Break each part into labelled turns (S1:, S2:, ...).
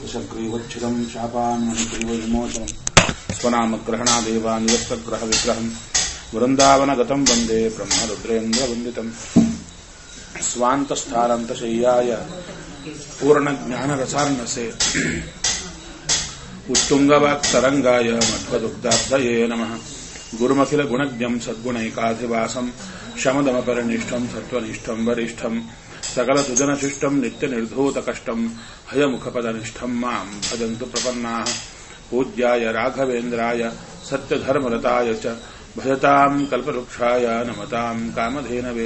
S1: दशग्रीवच्छिदं शापान्मणिग्रीवविमोचनं स्वनामग्रहणादेव निरस्तग्रहविग्रहं वृन्दावनगतं वन्दे ब्रह्मरुद्रेन्द्रवन्दितम् स्वान्तस्थानन्तशय्याय पूर्णज्ञानरसार्णसे उत्तुङ्गवाक्तरङ्गाय मध्वदुग्धाब्धये नमः। गुरुमखिलगुणज्ञं सद्गुणैकाधिवासं शमदमपरिनिष्ठं सत्त्वनिष्ठं वरिष्ठं सकलसुजनशिष्टं नित्यनिर्धूतकष्टं हयमुखपदनिष्ठं मां भजन्तु प्रपन्नाः। पूज्याय राघवेन्द्राय सत्यधर्मरताय च भजतां कल्पवृक्षाय नमतां कामधेनवे।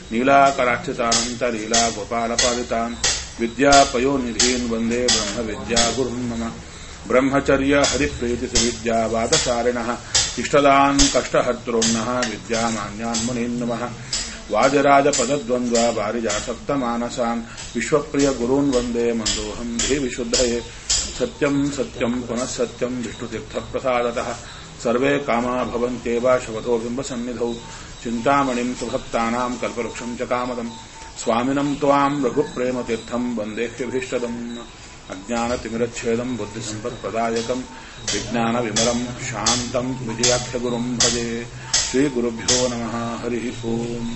S1: नीलाकराक्षितानन्तलीलागोपालपालितान् विद्यापयोनिधीन् वन्दे ब्रह्मविद्यागुरुन् मम। ब्रह्मचर्य हरिप्रीतिसुविद्यावादशारिणः इष्टदान् कष्टहर्तॄन्नः विद्यामान्यान् मुनीन् नमः। वाजराजपदद्वन्द्व वारिजासप्तमानसान् विश्वप्रियगुरून् वन्दे मन्दोऽहं धीविशुद्धये। सत्यं सत्यं पुनः सत्यं विष्णुतीर्थप्रसादतः सर्वे कामा भवन्त्येव शवतो बिम्बसन्निधौ। चिन्तामणिं सुभक्तानां कल्पवृक्षं च कामदं स्वामिनं त्वां रघुप्रेमतीर्थं वन्देह्यभीष्टदम्। अज्ञानतिमिरच्छेदं बुद्धिसम्पत्प्रदायकं विज्ञानविमलं शान्तं विजयाख्यगुरुं भजे। श्रीगुरुभ्यो नमः। हरिः ओम्।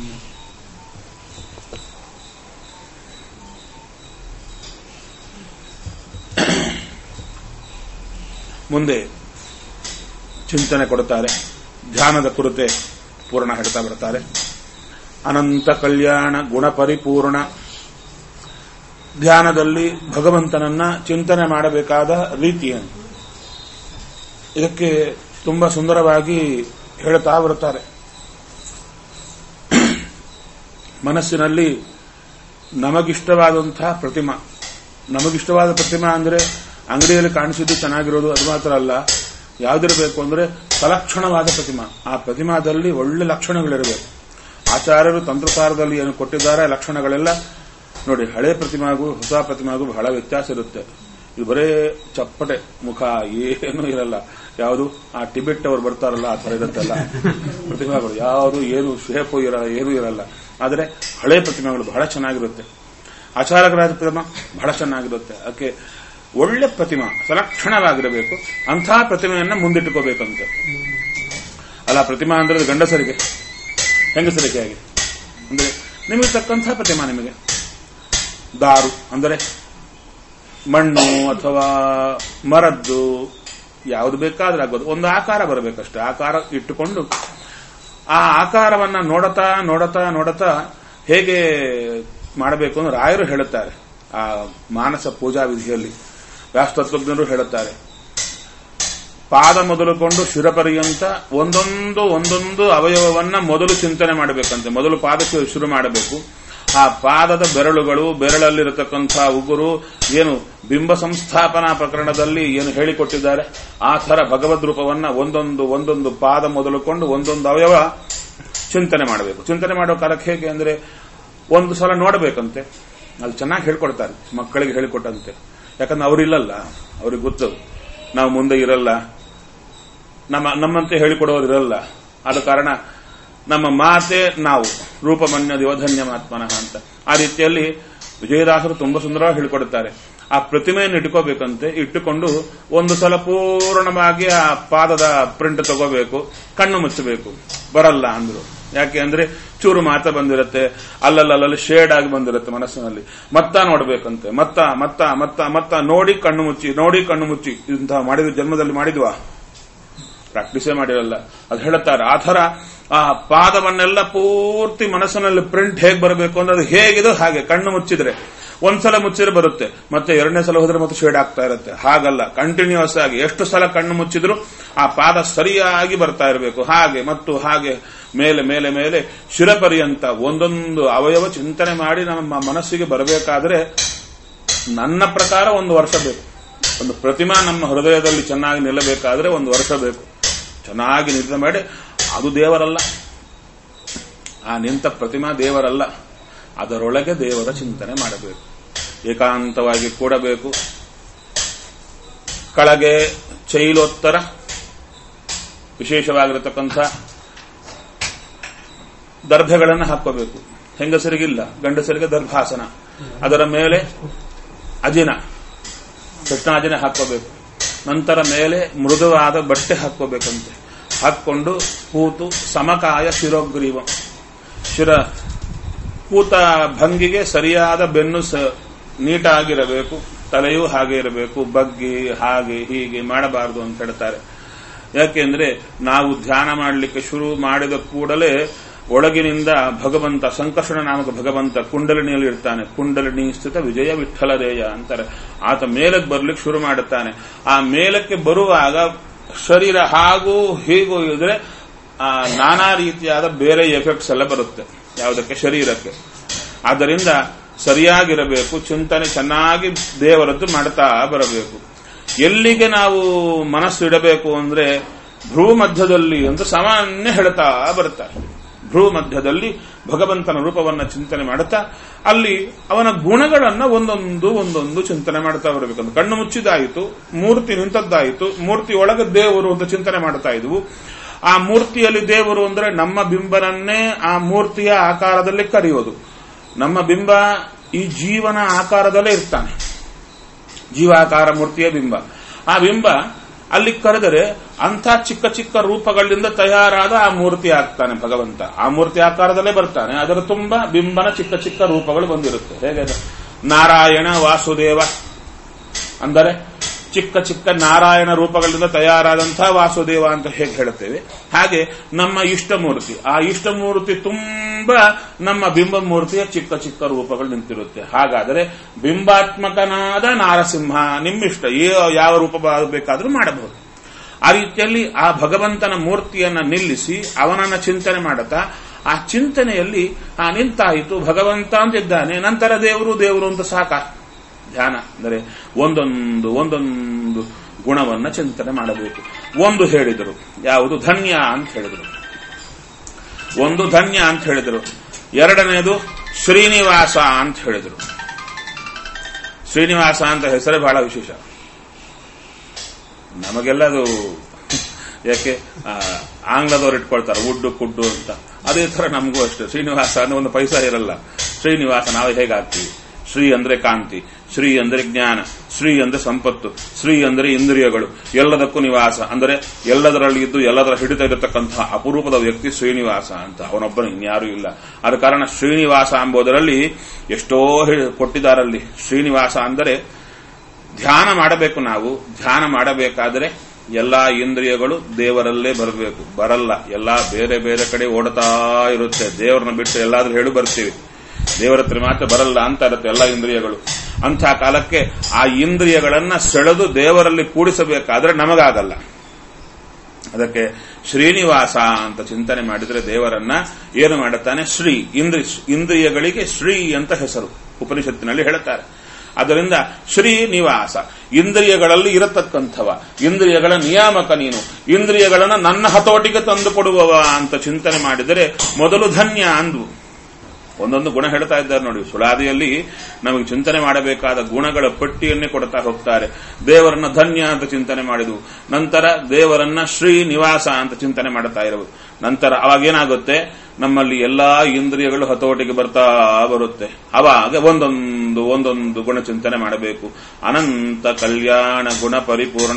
S1: ಮುಂದೆ ಚಿಂತನೆ ಕೊಡುತ್ತಾರೆ. ಧ್ಯಾನದ ಕುರಿತೆ ಪೂರ್ಣ ಹೇಳ್ತಾ ಬರ್ತಾರೆ. ಅನಂತ ಕಲ್ಯಾಣ ಗುಣಪರಿಪೂರ್ಣ ಧ್ಯಾನದಲ್ಲಿ ಭಗವಂತನನ್ನ ಚಿಂತನೆ ಮಾಡಬೇಕಾದ ರೀತಿಯನ್ನು ಇದಕ್ಕೆ ತುಂಬಾ ಸುಂದರವಾಗಿ ಹೇಳ್ತಾ ಬರುತ್ತಾರೆ. ಮನಸ್ಸಿನಲ್ಲಿ ನಮಗಿಷ್ಟವಾದಂತಹ ಪ್ರತಿಮಾ, ನಮಗಿಷ್ಟವಾದ ಪ್ರತಿಮಾ ಅಂದ್ರೆ ಅಂಗಡಿಯಲ್ಲಿ ಕಾಣಿಸಿದ್ದು ಚೆನ್ನಾಗಿರೋದು ಅದು ಮಾತ್ರ ಅಲ್ಲ. ಯಾವುದಿರಬೇಕು ಅಂದ್ರೆ ಸಲಕ್ಷಣವಾದ ಪ್ರತಿಮಾ. ಆ ಪ್ರತಿಮಾದಲ್ಲಿ ಒಳ್ಳೆ ಲಕ್ಷಣಗಳಿರಬೇಕು. ಆಚಾರ್ಯರು ತಂತ್ರಸಾರದಲ್ಲಿ ಏನು ಕೊಟ್ಟಿದ್ದಾರೆ ಲಕ್ಷಣಗಳೆಲ್ಲ ನೋಡಿ. ಹಳೆ ಪ್ರತಿಮಾಗೂ ಹೊಸ ಪ್ರತಿಮಾಗೂ ಬಹಳ ವ್ಯತ್ಯಾಸ ಇರುತ್ತೆ. ಇದು ಬರೇ ಚಪ್ಪಟೆ ಮುಖ, ಏನೂ ಇರಲ್ಲ. ಯಾವುದು ಆ ಟಿಬೆಟ್ ಅವರು ಬರ್ತಾರಲ್ಲ ಆ ತರ ಇರುತ್ತಲ್ಲ ಪ್ರತಿಮಾಗಳು, ಯಾವುದು ಏನು ಶೇಪು ಏನೂ ಇರಲ್ಲ. ಆದರೆ ಹಳೆ ಪ್ರತಿಮೆಗಳು ಬಹಳ ಚೆನ್ನಾಗಿರುತ್ತೆ. ಆಚಾರಕರಾದ ಪ್ರತಿಮಾ ಬಹಳ ಚೆನ್ನಾಗಿರುತ್ತೆ. ಅದಕ್ಕೆ ಒಳ್ಳೆ ಪ್ರತಿಮಾ ಸಲಕ್ಷಣವಾಗಿರಬೇಕು. ಅಂಥ ಪ್ರತಿಮೆಯನ್ನ ಮುಂದಿಟ್ಟುಕೋಬೇಕಂತೆ. ಅಲ್ಲ, ಪ್ರತಿಮಾ ಅಂದ್ರೆ ಗಂಡಸರಿಗೆ, ಹೆಂಗಸರಿಗೆ ಹಾಗೆ ಅಂದ್ರೆ ನಿಮಗೆ ತಕ್ಕಂಥ ಪ್ರತಿಮಾ. ನಿಮಗೆ ದಾರು ಅಂದರೆ ಮಣ್ಣು ಅಥವಾ ಮರದ್ದು ಯಾವುದು ಬೇಕಾದ್ರೆ ಆಗ್ಬೋದು. ಒಂದು ಆಕಾರ ಬರಬೇಕಷ್ಟೇ. ಆಕಾರ ಇಟ್ಟುಕೊಂಡು ಆ ಆಕಾರವನ್ನ ನೋಡತಾ ನೋಡತಾ ನೋಡತಾ ಹೇಗೆ ಮಾಡಬೇಕು ಅಂದ್ರೆ ರಾಯರು ಹೇಳುತ್ತಾರೆ. ಆ ಮಾನಸ ಪೂಜಾ ವಿಧಿಯಲ್ಲಿ ವ್ಯಾಸ್ತತ್ವಜ್ಞರು ಹೇಳುತ್ತಾರೆ. ಪಾದ ಮೊದಲುಕೊಂಡು ಶಿರಪರ್ಯಂತ ಒಂದೊಂದು ಅವಯವವನ್ನ ಮೊದಲು ಚಿಂತನೆ ಮಾಡಬೇಕಂತೆ. ಮೊದಲು ಪಾದಕ್ಕೆ ಶುರು ಮಾಡಬೇಕು. ಆ ಪಾದದ ಬೆರಳುಗಳು, ಬೆರಳಲ್ಲಿರತಕ್ಕಂಥ ಉಗುರು, ಏನು ಬಿಂಬ ಸಂಸ್ಥಾಪನಾ ಪ್ರಕರಣದಲ್ಲಿ ಏನು ಹೇಳಿಕೊಟ್ಟಿದ್ದಾರೆ ಆ ಥರ ಭಗವದ್ ರೂಪವನ್ನ ಒಂದೊಂದು ಪಾದ ಮೊದಲುಕೊಂಡು ಒಂದೊಂದು ಅವಯವ ಚಿಂತನೆ ಮಾಡಬೇಕು. ಚಿಂತನೆ ಮಾಡೋ ಕಾಲಕ್ಕೆ ಹೇಗೆ ಅಂದ್ರೆ ಒಂದು ಸಲ ನೋಡಬೇಕಂತೆ. ಅದು ಚೆನ್ನಾಗಿ ಹೇಳ್ಕೊಡ್ತಾರೆ, ಮಕ್ಕಳಿಗೆ ಹೇಳಿಕೊಟ್ಟಂತೆ. ಯಾಕಂದ್ರೆ ಅವರಿಲ್ಲಲ್ಲ, ಅವ್ರಿಗೆ ಗೊತ್ತು ನಾವು ಮುಂದೆ ಇರಲ್ಲ, ನಮ್ಮಂತೆ ಹೇಳಿಕೊಡೋರು ಇರಲ್ಲ. ಆದ ಕಾರಣ ನಮ್ಮ ಮಾತೆ ನಾವು ರೂಪಮನ್ಯ ದಿವಧನ್ಯಮಾತ್ಮನಃ ಅಂತ. ಆ ರೀತಿಯಲ್ಲಿ ವಿಜಯದಾಸರು ತುಂಬಾ ಸುಂದರವಾಗಿ ಹೇಳಿಕೊಡುತ್ತಾರೆ. ಆ ಪ್ರತಿಮೆಯನ್ನು ಇಟ್ಕೋಬೇಕಂತೆ. ಇಟ್ಟುಕೊಂಡು ಒಂದು ಸಲ ಪೂರ್ಣವಾಗಿ ಆ ಪಾದದ ಪ್ರಿಂಟ್ ತಗೋಬೇಕು. ಕಣ್ಣು ಮುಚ್ಚಬೇಕು. ಬರಲ್ಲ ಅಂದ್ರು. ಯಾಕೆ ಅಂದ್ರೆ ಚೂರು ಮಾತ್ರ ಬಂದಿರುತ್ತೆ, ಅಲ್ಲಲ್ಲಿ ಶೇಡ್ ಆಗಿ ಬಂದಿರುತ್ತೆ ಮನಸ್ಸಿನಲ್ಲಿ. ಮತ್ತ ನೋಡ್ಬೇಕಂತೆ. ಮತ್ತ ನೋಡಿ ಕಣ್ಣು ಮುಚ್ಚಿ ಇಂತಹ ಮಾಡಿದ ಜನ್ಮದಲ್ಲಿ ಮಾಡಿದ್ವಾ? ಪ್ರಾಕ್ಟೀಸೇ ಮಾಡಿರಲ್ಲ. ಅದು ಹೇಳುತ್ತಾರೆ. ಆ ಥರ ಆ ಪಾದವನ್ನೆಲ್ಲ ಪೂರ್ತಿ ಮನಸ್ಸಿನಲ್ಲಿ ಪ್ರಿಂಟ್ ಹೇಗೆ ಬರಬೇಕು ಅಂದ್ರೆ ಅದು ಹೇಗಿದೆ ಹಾಗೆ. ಕಣ್ಣು ಮುಚ್ಚಿದ್ರೆ ಒಂದ್ಸಲ ಮುಚ್ಚಿದ್ರೆ ಬರುತ್ತೆ, ಮತ್ತೆ ಎರಡನೇ ಸಲ ಹೋದ್ರೆ ಮತ್ತೆ ಶೇಡ್ ಆಗ್ತಾ ಇರುತ್ತೆ. ಹಾಗಲ್ಲ, ಕಂಟಿನ್ಯೂಸ್ ಆಗಿ ಎಷ್ಟು ಸಲ ಕಣ್ಣು ಮುಚ್ಚಿದ್ರು ಆ ಪಾದ ಸರಿಯಾಗಿ ಬರ್ತಾ ಇರಬೇಕು. ಹಾಗೆ ಮತ್ತು ಹಾಗೆ ಮೇಲೆ ಮೇಲೆ ಮೇಲೆ ಶಿರಪರ್ಯಂತ ಒಂದೊಂದು ಅವಯವ ಚಿಂತನೆ ಮಾಡಿ ನಮ್ಮ ಮನಸ್ಸಿಗೆ ಬರಬೇಕಾದ್ರೆ ನನ್ನ ಪ್ರಕಾರ 1 ವರ್ಷ ಬೇಕು. ಒಂದು ಪ್ರತಿಮಾ ನಮ್ಮ ಹೃದಯದಲ್ಲಿ ಚೆನ್ನಾಗಿ ನಿಲ್ಲಬೇಕಾದ್ರೆ 1 ವರ್ಷ ಬೇಕು. ಚೆನ್ನಾಗಿ ನಿಂತ ಮಾಡಿ ಅದು ದೇವರಲ್ಲ, ಆ ನಿಂತ ಪ್ರತಿಮಾ ದೇವರಲ್ಲ, ಅದರೊಳಗೆ ದೇವರ ಚಿಂತನೆ ಮಾಡಬೇಕು. ಏಕಾಂತವಾಗಿ ಕೂಡಬೇಕು. ಕೆಳಗೆ ಚೈಲೋತ್ತರ ವಿಶೇಷವಾಗಿರತಕ್ಕಂಥ ದರ್ಭೆಗಳನ್ನು ಹಾಕೋಬೇಕು. ಹೆಂಗಸರಿಗಿಲ್ಲ, ಗಂಡಸರಿಗೆ ದರ್ಭಾಸನ. ಅದರ ಮೇಲೆ ಅಜಿನ ಕೃಷ್ಣಾಜಿನೇ ಹಾಕೋಬೇಕು. ನಂತರ ಮೇಲೆ ಮೃದುವಾದ ಬಟ್ಟೆ ಹಾಕೋಬೇಕಂತೆ. ಹಾಕೊಂಡು ಕೂತು ಸಮಕಾಯ ಶಿರೋಗ್ರೀವ, ಕೂತ ಭಂಗಿಗೆ ಸರಿಯಾದ ಬೆನ್ನು ನೀಟಾಗಿರಬೇಕು, ತಲೆಯೂ ಹಾಗೆ ಇರಬೇಕು, ಬಗ್ಗಿ ಹಾಗೆ ಹೀಗೆ ಮಾಡಬಾರದು ಅಂತ ಹೇಳ್ತಾರೆ. ಯಾಕೆಂದ್ರೆ ನಾವು ಧ್ಯಾನ ಮಾಡಲಿಕ್ಕೆ ಶುರು ಮಾಡಿದ ಕೂಡಲೇ ಒಳಗಿನಿಂದ ಭಗವಂತ, ಸಂಕರ್ಷಣ ನಾಮಕ ಭಗವಂತ ಕುಂಡಲಿನಿಯಲ್ಲಿ ಇರ್ತಾನೆ. ಕುಂಡಲಿನಿ ಸ್ಥಿತ ವಿಜಯ ವಿಠಲರೇಯ ಅಂತಾರೆ. ಆತ ಮೇಲಕ್ಕೆ ಬರ್ಲಿಕ್ಕೆ ಶುರು ಮಾಡುತ್ತಾನೆ. ಆ ಮೇಲಕ್ಕೆ ಬರುವಾಗ ಶರೀರ ಹಾಗೂ ಹೀಗೂ ಇದ್ರೆ ನಾನಾ ರೀತಿಯಾದ ಬೇರೆ ಎಫೆಕ್ಟ್ಸ್ ಎಲ್ಲ ಬರುತ್ತೆ. ಯಾವುದಕ್ಕೆ? ಶರೀರಕ್ಕೆ. ಆದ್ದರಿಂದ ಸರಿಯಾಗಿರಬೇಕು, ಚಿಂತನೆ ಚೆನ್ನಾಗಿ ದೇವರದ್ದು ಮಾಡ್ತಾ ಬರಬೇಕು. ಎಲ್ಲಿಗೆ ನಾವು ಮನಸ್ಸು ಇಡಬೇಕು ಅಂದ್ರೆ ಭ್ರೂ ಮಧ್ಯದಲ್ಲಿ ಅಂತ ಸಾಮಾನ್ಯ ಹೇಳ್ತಾ ಬರ್ತಾರೆ. ಭ್ರೂ ಮಧ್ಯದಲ್ಲಿ ಭಗವಂತನ ರೂಪವನ್ನ ಚಿಂತನೆ ಮಾಡುತ್ತಾ ಅಲ್ಲಿ ಅವನ ಗುಣಗಳನ್ನ ಒಂದೊಂದು ಚಿಂತನೆ ಮಾಡ್ತಾ ಬರಬೇಕಂತ. ಕಣ್ಣು ಮುಚ್ಚಿದಾಯಿತು, ಮೂರ್ತಿ ನಿಂತದ್ದಾಯಿತು, ಮೂರ್ತಿ ಒಳಗೆ ದೇವರು ಅಂತ ಚಿಂತನೆ ಮಾಡ್ತಾ ಇದ್ವು. ಆ ಮೂರ್ತಿಯಲ್ಲಿ ದೇವರು ಅಂದ್ರೆ ನಮ್ಮ ಬಿಂಬನನ್ನೇ ಆ ಮೂರ್ತಿಯ ಆಕಾರದಲ್ಲಿ ಕರೆಯೋದು. ನಮ್ಮ ಬಿಂಬ ಈ ಜೀವನ ಆಕಾರದಲ್ಲೇ ಇರ್ತಾನೆ, ಜೀವಾಕಾರ ಮೂರ್ತಿಯ ಬಿಂಬ. ಆ ಬಿಂಬ ಅಲ್ಲಿ ಕರೆದರೆ ಅಂಥ ಚಿಕ್ಕ ಚಿಕ್ಕ ರೂಪಗಳಿಂದ ತಯಾರಾದ ಆ ಮೂರ್ತಿ ಆಗ್ತಾನೆ ಭಗವಂತ. ಆ ಮೂರ್ತಿ ಆಕಾರದಲ್ಲೇ ಬರ್ತಾನೆ. ಅದರ ತುಂಬಾ ಬಿಂಬನ ಚಿಕ್ಕ ಚಿಕ್ಕ ರೂಪಗಳು ಬಂದಿರುತ್ತೆ. ಹೇಗೆ? ನಾರಾಯಣ ವಾಸುದೇವ ಅಂದರೆ ಚಿಕ್ಕ ಚಿಕ್ಕ ನಾರಾಯಣ ರೂಪಗಳಿಂದ ತಯಾರಾದಂತಹ ವಾಸುದೇವ ಅಂತ ಹೇಗೆ ಹೇಳುತ್ತೇವೆ, ಹಾಗೆ ನಮ್ಮ ಇಷ್ಟಮೂರ್ತಿ, ಆ ಇಷ್ಟಮೂರ್ತಿ ತುಂಬಾ ನಮ್ಮ ಬಿಂಬ ಮೂರ್ತಿಯ ಚಿಕ್ಕ ಚಿಕ್ಕ ರೂಪಗಳು ನಿಂತಿರುತ್ತೆ. ಹಾಗಾದರೆ ಬಿಂಬಾತ್ಮಕನಾದ ನಾರಸಿಂಹ ನಿಮ್ಮಿಷ್ಟ, ಯಾವ ರೂಪ ಬೇಕಾದರೂ ಮಾಡಬಹುದು. ಆ ರೀತಿಯಲ್ಲಿ ಆ ಭಗವಂತನ ಮೂರ್ತಿಯನ್ನ ನಿಲ್ಲಿಸಿ ಅವನನ್ನ ಚಿಂತನೆ ಮಾಡುತ್ತಾ ಆ ಚಿಂತನೆಯಲ್ಲಿ ನಿಂತಾಯಿತು ಭಗವಂತ ಅಂತಿದ್ದಾನೆ. ನಂತರ ದೇವರು ಅಂತ ಸಾಕ. ಧ್ಯಾನ ಅಂದರೆ ಒಂದೊಂದು ಗುಣವನ್ನ ಚಿಂತನೆ ಮಾಡಬೇಕು. ಒಂದು ಹೇಳಿದರು, ಯಾವುದು? ಧನ್ಯ ಅಂತ ಹೇಳಿದರು. ಒಂದು ಧನ್ಯ ಅಂತ ಹೇಳಿದರು. ಎರಡನೇದು ಶ್ರೀನಿವಾಸ ಅಂತ ಹೇಳಿದರು. ಶ್ರೀನಿವಾಸ ಅಂತ ಹೆಸರೇ ಬಹಳ ವಿಶೇಷ. ನಮಗೆಲ್ಲ ಅದು ಯಾಕೆ ಆಂಗ್ಲದವ್ರು ಇಟ್ಕೊಳ್ತಾರೆ ಉಡ್ಡು ಕುಡ್ಡು ಅಂತ. ಅದೇ ತರ ನಮಗೂ ಅಷ್ಟೇ. ಶ್ರೀನಿವಾಸ ಅಂದ್ರೆ ಒಂದು ಪೈಸಾ ಇರಲ್ಲ. ಶ್ರೀನಿವಾಸ ನಾವು ಹೇಗಾಗ್ತೀವಿ? ಶ್ರೀ ಅಂದ್ರೆ ಕಾಂತಿ, ಶ್ರೀ ಅಂದ್ರೆ ಜ್ಞಾನ, ಶ್ರೀ ಅಂದ್ರೆ ಸಂಪತ್ತು, ಶ್ರೀ ಅಂದ್ರೆ ಇಂದ್ರಿಯಗಳು, ಎಲ್ಲದಕ್ಕೂ ನಿವಾಸ ಅಂದರೆ ಎಲ್ಲದರಲ್ಲಿ ಇದ್ದು ಎಲ್ಲದರ ಹಿಡಿತ ಇರತಕ್ಕಂತಹ ಅಪರೂಪದ ವ್ಯಕ್ತಿ ಶ್ರೀನಿವಾಸ ಅಂತ. ಅವನೊಬ್ಬನು ಇನ್ಯಾರೂ ಇಲ್ಲ. ಆದ ಕಾರಣ ಶ್ರೀನಿವಾಸ ಎಂಬುದರಲ್ಲಿ ಎಷ್ಟೋ ಕೊಟ್ಟಿದ್ದಾರಲ್ಲಿ. ಶ್ರೀನಿವಾಸ ಅಂದರೆ ಧ್ಯಾನ ಮಾಡಬೇಕು. ನಾವು ಧ್ಯಾನ ಮಾಡಬೇಕಾದರೆ ಎಲ್ಲಾ ಇಂದ್ರಿಯಗಳು ದೇವರಲ್ಲೇ ಬರಬೇಕು. ಬರಲ್ಲ, ಎಲ್ಲಾ ಬೇರೆ ಬೇರೆ ಕಡೆ ಓಡ್ತಾ ಇರುತ್ತೆ. ದೇವರನ್ನ ಬಿಟ್ಟು ಎಲ್ಲಾದ್ರೂ ಹೇಳು ಬರ್ತೀವಿ, ದೇವರ ಹತ್ರ ಮಾತ್ರ ಬರಲ್ಲ ಅಂತ ಇರುತ್ತೆ ಎಲ್ಲ ಇಂದ್ರಿಯಗಳು. ಅಂಥ ಕಾಲಕ್ಕೆ ಆ ಇಂದ್ರಿಯಗಳನ್ನ ಸೆಳೆದು ದೇವರಲ್ಲಿ ಕೂಡಿಸಬೇಕಾದ್ರೆ ನಮಗಾಗಲ್ಲ. ಅದಕ್ಕೆ ಶ್ರೀನಿವಾಸ ಅಂತ ಚಿಂತನೆ ಮಾಡಿದರೆ ದೇವರನ್ನ ಏನು ಮಾಡುತ್ತಾನೆ? ಶ್ರೀ. ಇಂದ್ರಿಯಗಳಿಗೆ ಶ್ರೀ ಅಂತ ಹೆಸರು ಉಪನಿಷತ್ತಿನಲ್ಲಿ ಹೇಳುತ್ತಾರೆ. ಅದರಿಂದ ಶ್ರೀನಿವಾಸ, ಇಂದ್ರಿಯಗಳಲ್ಲಿ ಇರತಕ್ಕಂಥವ, ಇಂದ್ರಿಯಗಳ ನಿಯಾಮಕ ನೀನು, ಇಂದ್ರಿಯಗಳನ್ನು ನನ್ನ ಹತೋಟಿಗೆ ತಂದು ಕೊಡುವವ ಅಂತ ಚಿಂತನೆ ಮಾಡಿದರೆ ಮೊದಲು ಧನ್ಯ ಅಂದ್ವು. ಒಂದೊಂದು ಗುಣ ಹೇಳ್ತಾ ಇದ್ದಾರೆ ನೋಡಿ. ಸುಳಾದಿಯಲ್ಲಿ ನಮಗೆ ಚಿಂತನೆ ಮಾಡಬೇಕಾದ ಗುಣಗಳ ಪಟ್ಟಿಯನ್ನೇ ಕೊಡ್ತಾ ಹೋಗ್ತಾರೆ. ದೇವರನ್ನ ಧನ್ಯ ಅಂತ ಚಿಂತನೆ ಮಾಡಿದ್ವು. ನಂತರ ದೇವರನ್ನ ಶ್ರೀನಿವಾಸ ಅಂತ ಚಿಂತನೆ ಮಾಡ್ತಾ ಇರವು. ನಂತರ ಅವಾಗೇನಾಗುತ್ತೆ? ನಮ್ಮಲ್ಲಿ ಎಲ್ಲಾ ಇಂದ್ರಿಯಗಳು ಹತೋಟಿಗೆ ಬರ್ತಾ ಬರುತ್ತೆ. ಅವಾಗ ಒಂದೊಂದು ಗುಣ ಚಿಂತನೆ ಮಾಡಬೇಕು. ಅನಂತ ಕಲ್ಯಾಣ ಗುಣ ಪರಿಪೂರ್ಣ,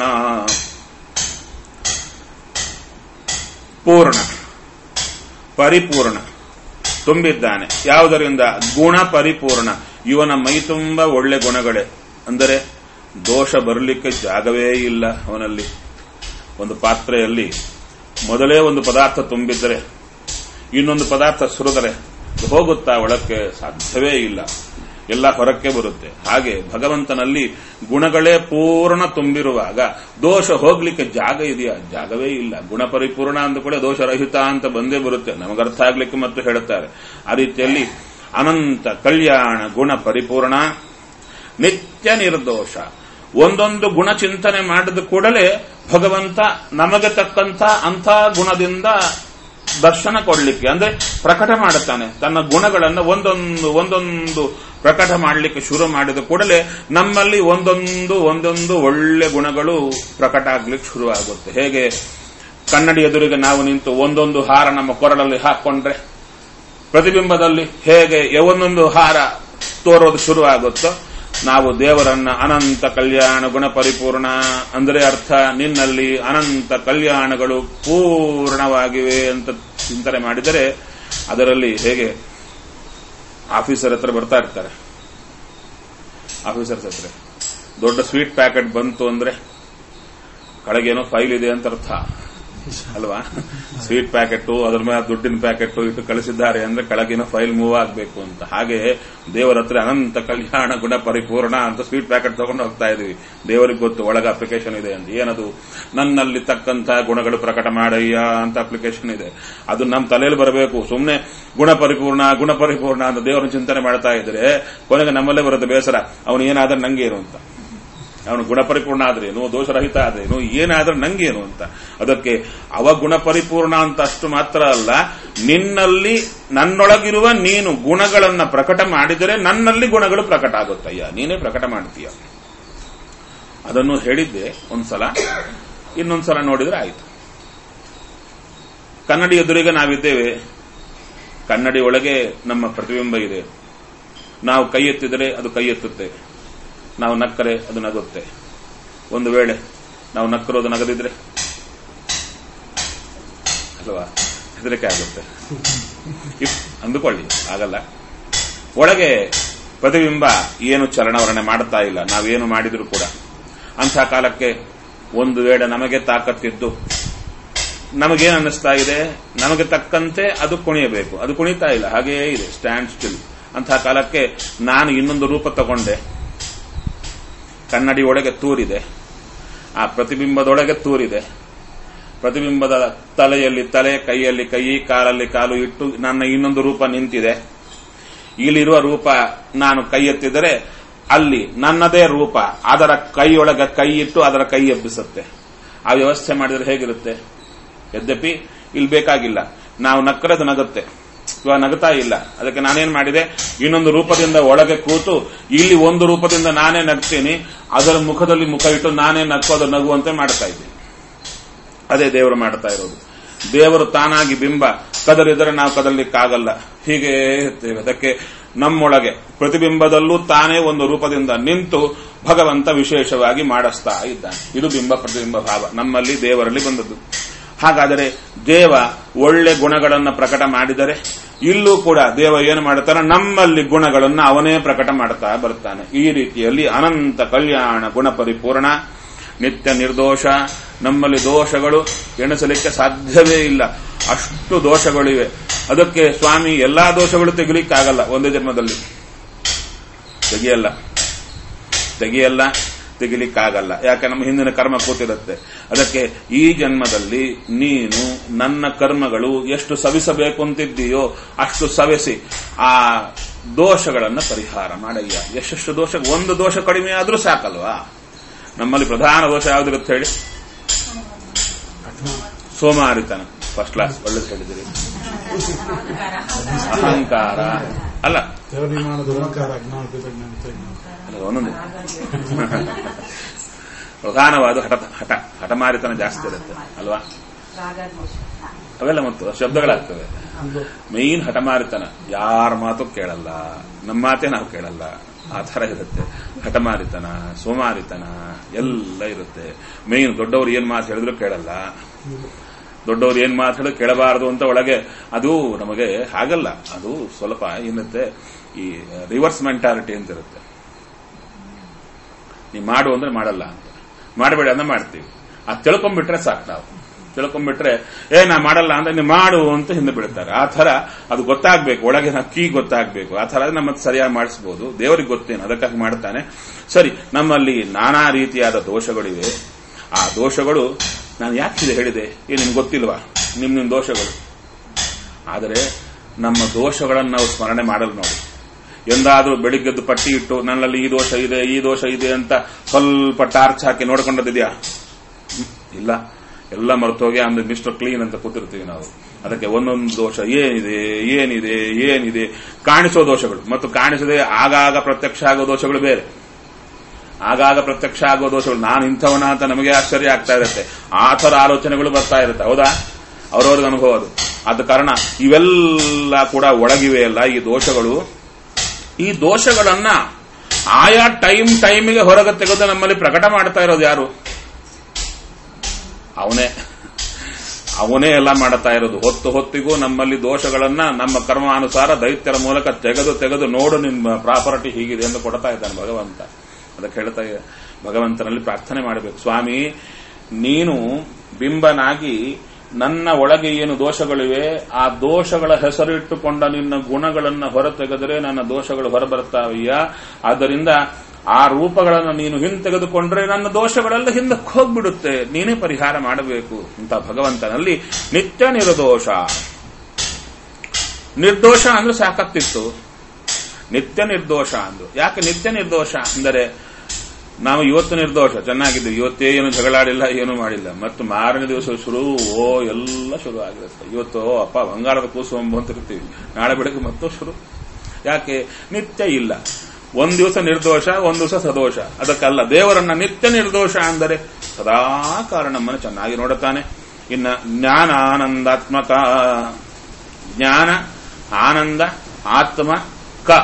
S1: ಪರಿಪೂರ್ಣ ತುಂಬಿದ್ದಾನೆ. ಯಾವುದರಿಂದ? ಗುಣ ಪರಿಪೂರ್ಣ. ಇವನ ಮೈ ತುಂಬ ಒಳ್ಳೆ ಗುಣಗಳೇ. ಅಂದರೆ ದೋಷ ಬರಲಿಕ್ಕೆ ಜಾಗವೇ ಇಲ್ಲ ಅವನಲ್ಲಿ. ಒಂದು ಪಾತ್ರೆಯಲ್ಲಿ ಮೊದಲೇ ಒಂದು ಪದಾರ್ಥ ತುಂಬಿದರೆ ಇನ್ನೊಂದು ಪದಾರ್ಥ ಸುರಿದರೆ ಹೋಗುತ್ತಾ ಒಳಕ್ಕೆ? ಸಾಧ್ಯವೇ ಇಲ್ಲ. ಎಲ್ಲ ಹೊರಕ್ಕೆ ಬರುತ್ತೆ. ಹಾಗೆ ಭಗವಂತನಲ್ಲಿ ಗುಣಗಳೇ ಪೂರ್ಣ ತುಂಬಿರುವಾಗ ದೋಷ ಹೋಗ್ಲಿಕ್ಕೆ ಜಾಗ ಇದೆಯಾ? ಜಾಗವೇ ಇಲ್ಲ. ಗುಣ ಪರಿಪೂರ್ಣ ಅಂದ ಕೂಡ ದೋಷರಹಿತ ಅಂತ ಬಂದೇ ಬರುತ್ತೆ. ನಮಗರ್ಥ ಆಗ್ಲಿಕ್ಕೆ ಮತ್ತು ಹೇಳುತ್ತಾರೆ. ಆ ರೀತಿಯಲ್ಲಿ ಅನಂತ ಕಲ್ಯಾಣ ಗುಣ ಪರಿಪೂರ್ಣ, ನಿತ್ಯ ನಿರ್ದೋಷ. ಒಂದೊಂದು ಗುಣ ಚಿಂತನೆ ಮಾಡಿದ ಕೂಡಲೇ ಭಗವಂತ ನಮಗೆ ತಕ್ಕಂಥ ಅಂಥ ಗುಣದಿಂದ ದರ್ಶನ ಕೊಡ್ಲಿಕ್ಕೆ ಅಂದ್ರೆ ಪ್ರಕಟ ಮಾಡುತ್ತಾನೆ. ತನ್ನ ಗುಣಗಳನ್ನು ಒಂದೊಂದು ಪ್ರಕಟ ಮಾಡಲಿಕ್ಕೆ ಶುರು ಮಾಡಿದ ಕೂಡಲೇ ನಮ್ಮಲ್ಲಿ ಒಂದೊಂದು ಒಳ್ಳೆ ಗುಣಗಳು ಪ್ರಕಟ ಆಗ್ಲಿಕ್ಕೆ ಶುರು ಆಗುತ್ತೆ. ಹೇಗೆ ಕನ್ನಡಿ ಎದುರಿಗೆ ನಾವು ನಿಂತು ಒಂದೊಂದು ಹಾರ ನಮ್ಮ ಕೊರಳಲ್ಲಿ ಹಾಕೊಂಡ್ರೆ ಪ್ರತಿಬಿಂಬದಲ್ಲಿ ಹೇಗೆ ಒಂದೊಂದು ಹಾರ ತೋರೋದು ಶುರು ಆಗುತ್ತೋ, ನಾವು ದೇವರನ್ನ ಅನಂತ ಕಲ್ಯಾಣ ಗುಣ ಪರಿಪೂರ್ಣ ಅಂದರೆ ಅರ್ಥ ನಿನ್ನಲ್ಲಿ ಅನಂತ ಕಲ್ಯಾಣಗಳು ಪೂರ್ಣವಾಗಿವೆ ಅಂತ ಚಿಂತನೆ ಮಾಡಿದರೆ ಅದರಲ್ಲಿ ಹೇಗೆ ಆಫೀಸರ್ ಹತ್ರ ಬರ್ತಾ ಇರ್ತಾರೆ. ಆಫೀಸರ್ಸ್ ಹತ್ರ ದೊಡ್ಡ ಸ್ವೀಟ್ ಪ್ಯಾಕೆಟ್ ಬಂತು ಅಂದ್ರೆ ಕೆಳಗೇನೋ ಫೈಲ್ ಇದೆ ಅಂತ ಅರ್ಥ ಅಲ್ವಾ. ಸ್ವೀಟ್ ಪ್ಯಾಕೆಟ್ ಅದ್ರ ಮೇಲೆ ದುಡ್ಡಿನ ಪ್ಯಾಕೆಟ್ ಇಟ್ಟು ಕಳಿಸಿದ್ದಾರೆ ಅಂದ್ರೆ ಕೆಳಗಿನ ಫೈಲ್ ಮೂವ್ ಆಗಬೇಕು ಅಂತ. ಹಾಗೆ ದೇವರ ಹತ್ರ ಅನಂತ ಕಲ್ಯಾಣ ಗುಣ ಪರಿಪೂರ್ಣ ಅಂತ ಸ್ವೀಟ್ ಪ್ಯಾಕೆಟ್ ತಗೊಂಡು ಹೋಗ್ತಾ ಇದೀವಿ. ದೇವರಿಗೆ ಗೊತ್ತು ಒಳಗ ಅಪ್ಲಿಕೇಶನ್ ಇದೆ ಅಂತ. ಏನದು? ನನ್ನಲ್ಲಿ ತಕ್ಕಂತ ಗುಣಗಳು ಪ್ರಕಟ ಮಾಡಯ್ಯ ಅಂತ ಅಪ್ಲಿಕೇಶನ್ ಇದೆ. ಅದು ನಮ್ಮ ತಲೆಯಲ್ಲಿ ಬರಬೇಕು. ಸುಮ್ಮನೆ ಗುಣ ಪರಿಪೂರ್ಣ ಅಂತ ದೇವರನ್ನು ಚಿಂತನೆ ಮಾಡ್ತಾ ಇದ್ರೆ ಕೊನೆಗೆ ನಮ್ಮಲ್ಲೇ ಬರುತ್ತೆ ಬೇಸರ. ಅವನು ಏನಾದ್ರೆ ನಂಗೇನು ಅಂತ. ಅವನು ಗುಣಪರಿಪೂರ್ಣ ಆದ್ರೇನು, ದೋಷರಹಿತ ಆದ್ರೇನು, ಏನಾದ್ರೆ ನಂಗೇನು ಅಂತ. ಅದಕ್ಕೆ ಅವ ಗುಣಪರಿಪೂರ್ಣ ಅಂತ ಅಷ್ಟು ಮಾತ್ರ ಅಲ್ಲ, ನಿನ್ನಲ್ಲಿ ನನ್ನೊಳಗಿರುವ ನೀನು ಗುಣಗಳನ್ನ ಪ್ರಕಟ ಮಾಡಿದರೆ ನನ್ನಲ್ಲಿ ಗುಣಗಳು ಪ್ರಕಟ ಆಗುತ್ತಯ್ಯ, ನೀನೇ ಪ್ರಕಟ ಮಾಡ್ತೀಯ. ಅದನ್ನು ಹೇಳಿದ್ದೆ ಒಂದ್ಸಲ, ಇನ್ನೊಂದ್ಸಲ ನೋಡಿದ್ರೆ ಆಯ್ತು. ಕನ್ನಡಿ ಎದುರಿಗೆ ನಾವಿದ್ದೇವೆ, ಕನ್ನಡಿ ಒಳಗೆ ನಮ್ಮ ಪ್ರತಿಬಿಂಬ ಇದೆ. ನಾವು ಕೈ ಎತ್ತಿದರೆ ಅದು ಕೈ ಎತ್ತುತ್ತೆ, ನಾವು ನಕ್ಕರೆ ಅದು ನಗುತ್ತೆ. ಒಂದು ವೇಳೆ ನಾವು ನಕ್ಕರೋದು ನಗದಿದ್ರೆ ಅಲ್ವಾ ಹೆದರಿಕೆ ಆಗುತ್ತೆ. ಅಂದುಕೊಳ್ಳಿ, ಆಗಲ್ಲ. ಒಳಗೆ ಪ್ರತಿಬಿಂಬ ಏನು ಚಲನವಲನೆ ಮಾಡ್ತಾ ಇಲ್ಲ, ನಾವೇನು ಮಾಡಿದ್ರು ಕೂಡ. ಅಂಥ ಕಾಲಕ್ಕೆ ಒಂದು ವೇಳೆ ನಮಗೆ ತಾಕತ್ತಿದ್ದು ನಮಗೇನು ಅನ್ನಿಸ್ತಾ ಇದೆ, ನಮಗೆ ತಕ್ಕಂತೆ ಅದು ಕುಣಿಯಬೇಕು, ಅದು ಕುಣಿತಾ ಇಲ್ಲ, ಹಾಗೇ ಇದೆ, ಸ್ಟ್ಯಾಂಡ್ ಸ್ಟಿಲ್. ಅಂಥ ಕಾಲಕ್ಕೆ ನಾನು ಇನ್ನೊಂದು ರೂಪ ತಗೊಂಡೆ, ಕನ್ನಡಿ ಒಳಗೆ ತೂರಿದೆ, ಆ ಪ್ರತಿಬಿಂಬದೊಳಗೆ ತೂರಿದೆ. ಪ್ರತಿಬಿಂಬದ ತಲೆಯಲ್ಲಿ ತಲೆ, ಕೈಯಲ್ಲಿ ಕೈ, ಕಾಲಲ್ಲಿ ಕಾಲು ಇಟ್ಟು ನನ್ನ ಇನ್ನೊಂದು ರೂಪ ನಿಂತಿದೆ. ಇಲ್ಲಿರುವ ರೂಪ ನಾನು ಕೈ ಎತ್ತಿದರೆ ಅಲ್ಲಿ ನನ್ನದೇ ರೂಪ ಅದರ ಕೈಯೊಳಗೆ ಕೈ ಇಟ್ಟು ಅದರ ಕೈ ಎಬ್ಬಿಸುತ್ತೆ. ಆ ವ್ಯವಸ್ಥೆ ಮಾಡಿದ್ರೆ ಹೇಗಿರುತ್ತೆ? ಯದ್ಯಪಿ ಇಲ್ಲಿ ಬೇಕಾಗಿಲ್ಲ, ನಾವು ನಕ್ಕರದು ನಗುತ್ತೆ, ಇವಾಗ ನಗುತ್ತಾ ಇಲ್ಲ. ಅದಕ್ಕೆ ನಾನೇನ್ ಮಾಡಿದೆ, ಇನ್ನೊಂದು ರೂಪದಿಂದ ಒಳಗೆ ಕೂತು ಇಲ್ಲಿ ಒಂದು ರೂಪದಿಂದ ನಾನೇ ನಗ್ತೀನಿ, ಅದರ ಮುಖದಲ್ಲಿ ಮುಖ ಇಟ್ಟು ನಾನೇ ನಕ್ಕೋದು ನಗುವಂತೆ ಮಾಡ್ತಾ ಇದ್ದೀನಿ. ಅದೇ ದೇವರು ಮಾಡ್ತಾ ಇರೋದು. ದೇವರು ತಾನಾಗಿ ಬಿಂಬ, ಕದಲಿದರೆ ನಾವು ಕದಲಿಕ್ಕಾಗಲ್ಲ, ಹೀಗೆ ಇರ್ತೇವೆ. ಅದಕ್ಕೆ ನಮ್ಮೊಳಗೆ ಪ್ರತಿಬಿಂಬದಲ್ಲೂ ತಾನೇ ಒಂದು ರೂಪದಿಂದ ನಿಂತು ಭಗವಂತ ವಿಶೇಷವಾಗಿ ಮಾಡಿಸ್ತಾ ಇದ್ದಾನೆ. ಇದು ಬಿಂಬ ಪ್ರತಿಬಿಂಬ ಭಾವ ನಮ್ಮಲ್ಲಿ ದೇವರಲ್ಲಿ ಬಂದದ್ದು. ಹಾಗಾದರೆ ದೇವ ಒಳ್ಳೆ ಗುಣಗಳನ್ನು ಪ್ರಕಟ ಮಾಡಿದರೆ ಇಲ್ಲೂ ಕೂಡ ದೇವ ಏನು ಮಾಡುತ್ತಾನೆ, ನಮ್ಮಲ್ಲಿ ಗುಣಗಳನ್ನು ಅವನೇ ಪ್ರಕಟ ಮಾಡ್ತಾ ಬರ್ತಾನೆ. ಈ ರೀತಿಯಲ್ಲಿ ಅನಂತ ಕಲ್ಯಾಣ ಗುಣ ಪರಿಪೂರ್ಣ, ನಿತ್ಯ ನಿರ್ದೋಷ. ನಮ್ಮಲ್ಲಿ ದೋಷಗಳು ಎಣಿಸಲಿಕ್ಕೆ ಸಾಧ್ಯವೇ ಇಲ್ಲ, ಅಷ್ಟು ದೋಷಗಳಿವೆ. ಅದಕ್ಕೆ ಸ್ವಾಮಿ ಎಲ್ಲಾ ದೋಷಗಳು ತೆಗಿಲಿಕ್ಕಾಗಲ್ಲ, ಒಂದೇ ಜನ್ಮದಲ್ಲಿ ತೆಗಿಲಿಕ್ಕಾಗಲ್ಲ. ಯಾಕೆ? ನಮ್ಮ ಹಿಂದಿನ ಕರ್ಮ ಕೂತಿರುತ್ತೆ. ಅದಕ್ಕೆ ಈ ಜನ್ಮದಲ್ಲಿ ನೀನು ನನ್ನ ಕರ್ಮಗಳು ಎಷ್ಟು ಸವಿಸಬೇಕು ಅಂತಿದ್ದೀಯೋ ಅಷ್ಟು ಸವೆಸಿ ಆ ದೋಷಗಳನ್ನು ಪರಿಹಾರ ಮಾಡಯ್ಯ. ಎಷ್ಟೆಷ್ಟು ದೋಷ, ಒಂದು ದೋಷ ಕಡಿಮೆ ಆದ್ರೂ ಸಾಕಲ್ವಾ? ನಮ್ಮಲ್ಲಿ ಪ್ರಧಾನ ದೋಷ ಯಾವುದಿರುತ್ತೆ ಹೇಳಿ? ಸೋಮಾರಿತನ. ಫಸ್ಟ್ ಕ್ಲಾಸ್, ಒಳ್ಳೇದು ಹೇಳಿದಿರಿ. ಅಹಂಕಾರ ಅಲ್ಲ, ಒಂದೊಂದು ಪ್ರಧಾನವಾದ ಹಠಮಾರಿತನ ಜಾಸ್ತಿ ಇರುತ್ತೆ ಅಲ್ವಾ? ಅವೆಲ್ಲ ಮತ್ತು ಶಬ್ದಗಳಾಗ್ತವೆ. ಮೈನ್ ಹಠಮಾರಿತನ, ಯಾರ ಮಾತು ಕೇಳಲ್ಲ, ನಮ್ಮ ಮಾತೇ ನಾವು ಕೇಳಲ್ಲ, ಆ ಥರ ಇರುತ್ತೆ. ಹಠಮಾರಿತನ, ಸೋಮಾರಿತನ ಎಲ್ಲ ಇರುತ್ತೆ. ಮೈನ್ ದೊಡ್ಡವರು ಏನ್ ಮಾತು ಹೇಳಿದ್ರು ಕೇಳಲ್ಲ, ದೊಡ್ಡವರು ಏನ್ ಮಾತು ಹೇಳಿದ್ರು ಕೇಳಬಾರದು ಅಂತ ಒಳಗೆ. ಅದು ನಮಗೆ ಹಾಗಲ್ಲ, ಅದು ಸ್ವಲ್ಪ ಏನಿರುತ್ತೆ, ಈ ರಿವರ್ಸ್ ಮೆಂಟಾಲಿಟಿ ಅಂತ ಇರುತ್ತೆ. ನೀ ಮಾಡು ಅಂದ್ರೆ ಮಾಡಲ್ಲ ಅಂತ, ಮಾಡಬೇಡ ಅಂದ್ರೆ ಮಾಡ್ತೀವಿ. ಅದು ತಿಳ್ಕೊಂಡ್ಬಿಟ್ರೆ ಸಾಕು. ನಾವು ತಿಳ್ಕೊಂಡ್ಬಿಟ್ರೆ ನಾ ಮಾಡಲ್ಲ ಅಂದ್ರೆ ನೀವು ಮಾಡು ಅಂತ ಹಿಂದೆ ಬೀಳ್ತಾರೆ. ಆ ಥರ ಅದು ಗೊತ್ತಾಗ್ಬೇಕು, ಒಳಗೆ ಕೀ ಗೊತ್ತಾಗ್ಬೇಕು. ಆ ಥರ ನಮ್ಮದು ಸರಿಯಾಗಿ ಮಾಡಿಸಬಹುದು. ದೇವರಿಗೆ ಗೊತ್ತೇನು, ಅದಕ್ಕಾಗಿ ಮಾಡ್ತಾನೆ. ಸರಿ, ನಮ್ಮಲ್ಲಿ ನಾನಾ ರೀತಿಯಾದ ದೋಷಗಳಿವೆ. ಆ ದೋಷಗಳು ನಾನು ಯಾಕೆ ಹೇಳಿದೆ, ನಿಮ್ಗೆ ಗೊತ್ತಿಲ್ವಾ ನಿಮ್ ದೋಷಗಳು? ಆದರೆ ನಮ್ಮ ದೋಷಗಳನ್ನು ನಾವು ಸ್ಮರಣೆ ಮಾಡಲು ನೋಡಿ. ಎಂದಾದ್ರೂ ಬೆಳಿಗ್ಗೆದ್ದು ಪಟ್ಟಿ ಇಟ್ಟು ನನ್ನಲ್ಲಿ ಈ ದೋಷ ಇದೆ, ಈ ದೋಷ ಇದೆ ಅಂತ ಸ್ವಲ್ಪ ಟಾರ್ಚ್ ಹಾಕಿ ನೋಡ್ಕೊಂಡದಿದೆಯಾ? ಇಲ್ಲ, ಎಲ್ಲ ಮರೆತೋಗಿ ಅಂದ್ರೆ ಮಿಸ್ಟರ್ ಕ್ಲೀನ್ ಅಂತ ಕೂತಿರ್ತೀವಿ ನಾವು. ಅದಕ್ಕೆ ಒಂದೊಂದು ದೋಷ ಏನಿದೆ ಕಾಣಿಸೋ ದೋಷಗಳು ಮತ್ತು ಕಾಣಿಸದೆ ಆಗಾಗ ಪ್ರತ್ಯಕ್ಷ ಆಗೋ ದೋಷಗಳು ಬೇರೆ. ಆಗಾಗ ಪ್ರತ್ಯಕ್ಷ ಆಗೋ ದೋಷಗಳು ನಾನು ಇಂಥವನ ಅಂತ ನಮಗೆ ಆಶ್ಚರ್ಯ ಆಗ್ತಾ ಇರುತ್ತೆ. ಆ ಥರ ಆಲೋಚನೆಗಳು ಬರ್ತಾ ಇರುತ್ತೆ. ಹೌದಾ? ಅವ್ರವ್ರಿಗೆ ಅನುಭವ ಅದು. ಆದ ಕಾರಣ ಇವೆಲ್ಲ ಕೂಡ ಒಳಗಿವೆ ಅಲ್ಲ ಈ ದೋಷಗಳು. ಈ ದೋಷಗಳನ್ನ ಆಯಾ ಟೈಮಿಗೆ ಹೊರಗೆ ತೆಗೆದು ನಮ್ಮಲ್ಲಿ ಪ್ರಕಟ ಮಾಡ್ತಾ ಇರೋದು ಯಾರು? ಅವನೇ ಎಲ್ಲ ಮಾಡ್ತಾ ಇರೋದು. ಹೊತ್ತಿಗೂ ನಮ್ಮಲ್ಲಿ ದೋಷಗಳನ್ನ ನಮ್ಮ ಕರ್ಮಾನುಸಾರ ದೈತ್ಯರ ಮೂಲಕ ತೆಗೆದು ನೋಡು, ನಿಮ್ಮ ಪ್ರಾಪರ್ಟಿ ಹೀಗಿದೆ ಎಂದು ಕೊಡ್ತಾ ಇದ್ದಾನೆ ಭಗವಂತ. ಅದಕ್ಕೆ ಹೇಳ್ತಾ ಭಗವಂತನಲ್ಲಿ ಪ್ರಾರ್ಥನೆ ಮಾಡಬೇಕು, ಸ್ವಾಮಿ ನೀನು ಬಿಂಬನಾಗಿ ನನ್ನ ಒಳಗೆ ಏನು ದೋಷಗಳಿವೆ ಆ ದೋಷಗಳ ಹೆಸರಿಟ್ಟುಕೊಂಡ ನಿನ್ನ ಗುಣಗಳನ್ನು ಹೊರತೆಗೆದರೆ ನನ್ನ ದೋಷಗಳು ಹೊರಬರುತ್ತಾವಯ್ಯ. ಆದ್ದರಿಂದ ಆ ರೂಪಗಳನ್ನು ನೀನು ಹಿಂತೆಗೆದುಕೊಂಡ್ರೆ ನನ್ನ ದೋಷಗಳೆಲ್ಲ ಹಿಂದಕ್ಕೆ ಹೋಗ್ಬಿಡುತ್ತೆ, ನೀನೇ ಪರಿಹಾರ ಮಾಡಬೇಕು ಅಂತ ಭಗವಂತನಲ್ಲಿ ನಿತ್ಯ ನಿರ್ದೋಷ. ನಿರ್ದೋಷ ಅಂದ್ರೆ ಸಾಕತ್ತಿತ್ತು, ನಿತ್ಯ ನಿರ್ದೋಷ ಅಂದ್ರು. ಯಾಕೆ ನಿತ್ಯ ನಿರ್ದೋಷ ಅಂದರೆ, ನಾವು ಇವತ್ತು ನಿರ್ದೋಷ ಚೆನ್ನಾಗಿದ್ವಿ, ಇವತ್ತೇ ಏನು ಜಗಳಾಡಿಲ್ಲ, ಏನು ಮಾಡಿಲ್ಲ, ಮತ್ತು ಮಾರನೇ ದಿವಸ ಎಲ್ಲ ಶುರು ಆಗಿರುತ್ತೆ. ಇವತ್ತು ಅಪ್ಪ ಬಂಗಾರದ ಕೂಸು ಅಂತಿರ್ತೀವಿ, ನಾಳೆ ಬೆಳಗ್ಗೆ ಮತ್ತೂ ಶುರು. ಯಾಕೆ? ನಿತ್ಯ ಇಲ್ಲ. ಒಂದ್ ದಿವಸ ನಿರ್ದೋಷ, ಒಂದ್ ದಿವಸ ಸದೋಷ. ಅದಕ್ಕಲ್ಲ, ದೇವರನ್ನ ನಿತ್ಯ ನಿರ್ದೋಷ ಅಂದರೆ ಸದಾ ಕಾರಣ ನಮ್ಮನ್ನು ಚೆನ್ನಾಗಿ ನೋಡುತ್ತಾನೆ. ಇನ್ನ ಜ್ಞಾನ ಆನಂದಾತ್ಮಕ, ಜ್ಞಾನ ಆನಂದ ಆತ್ಮ ಕ.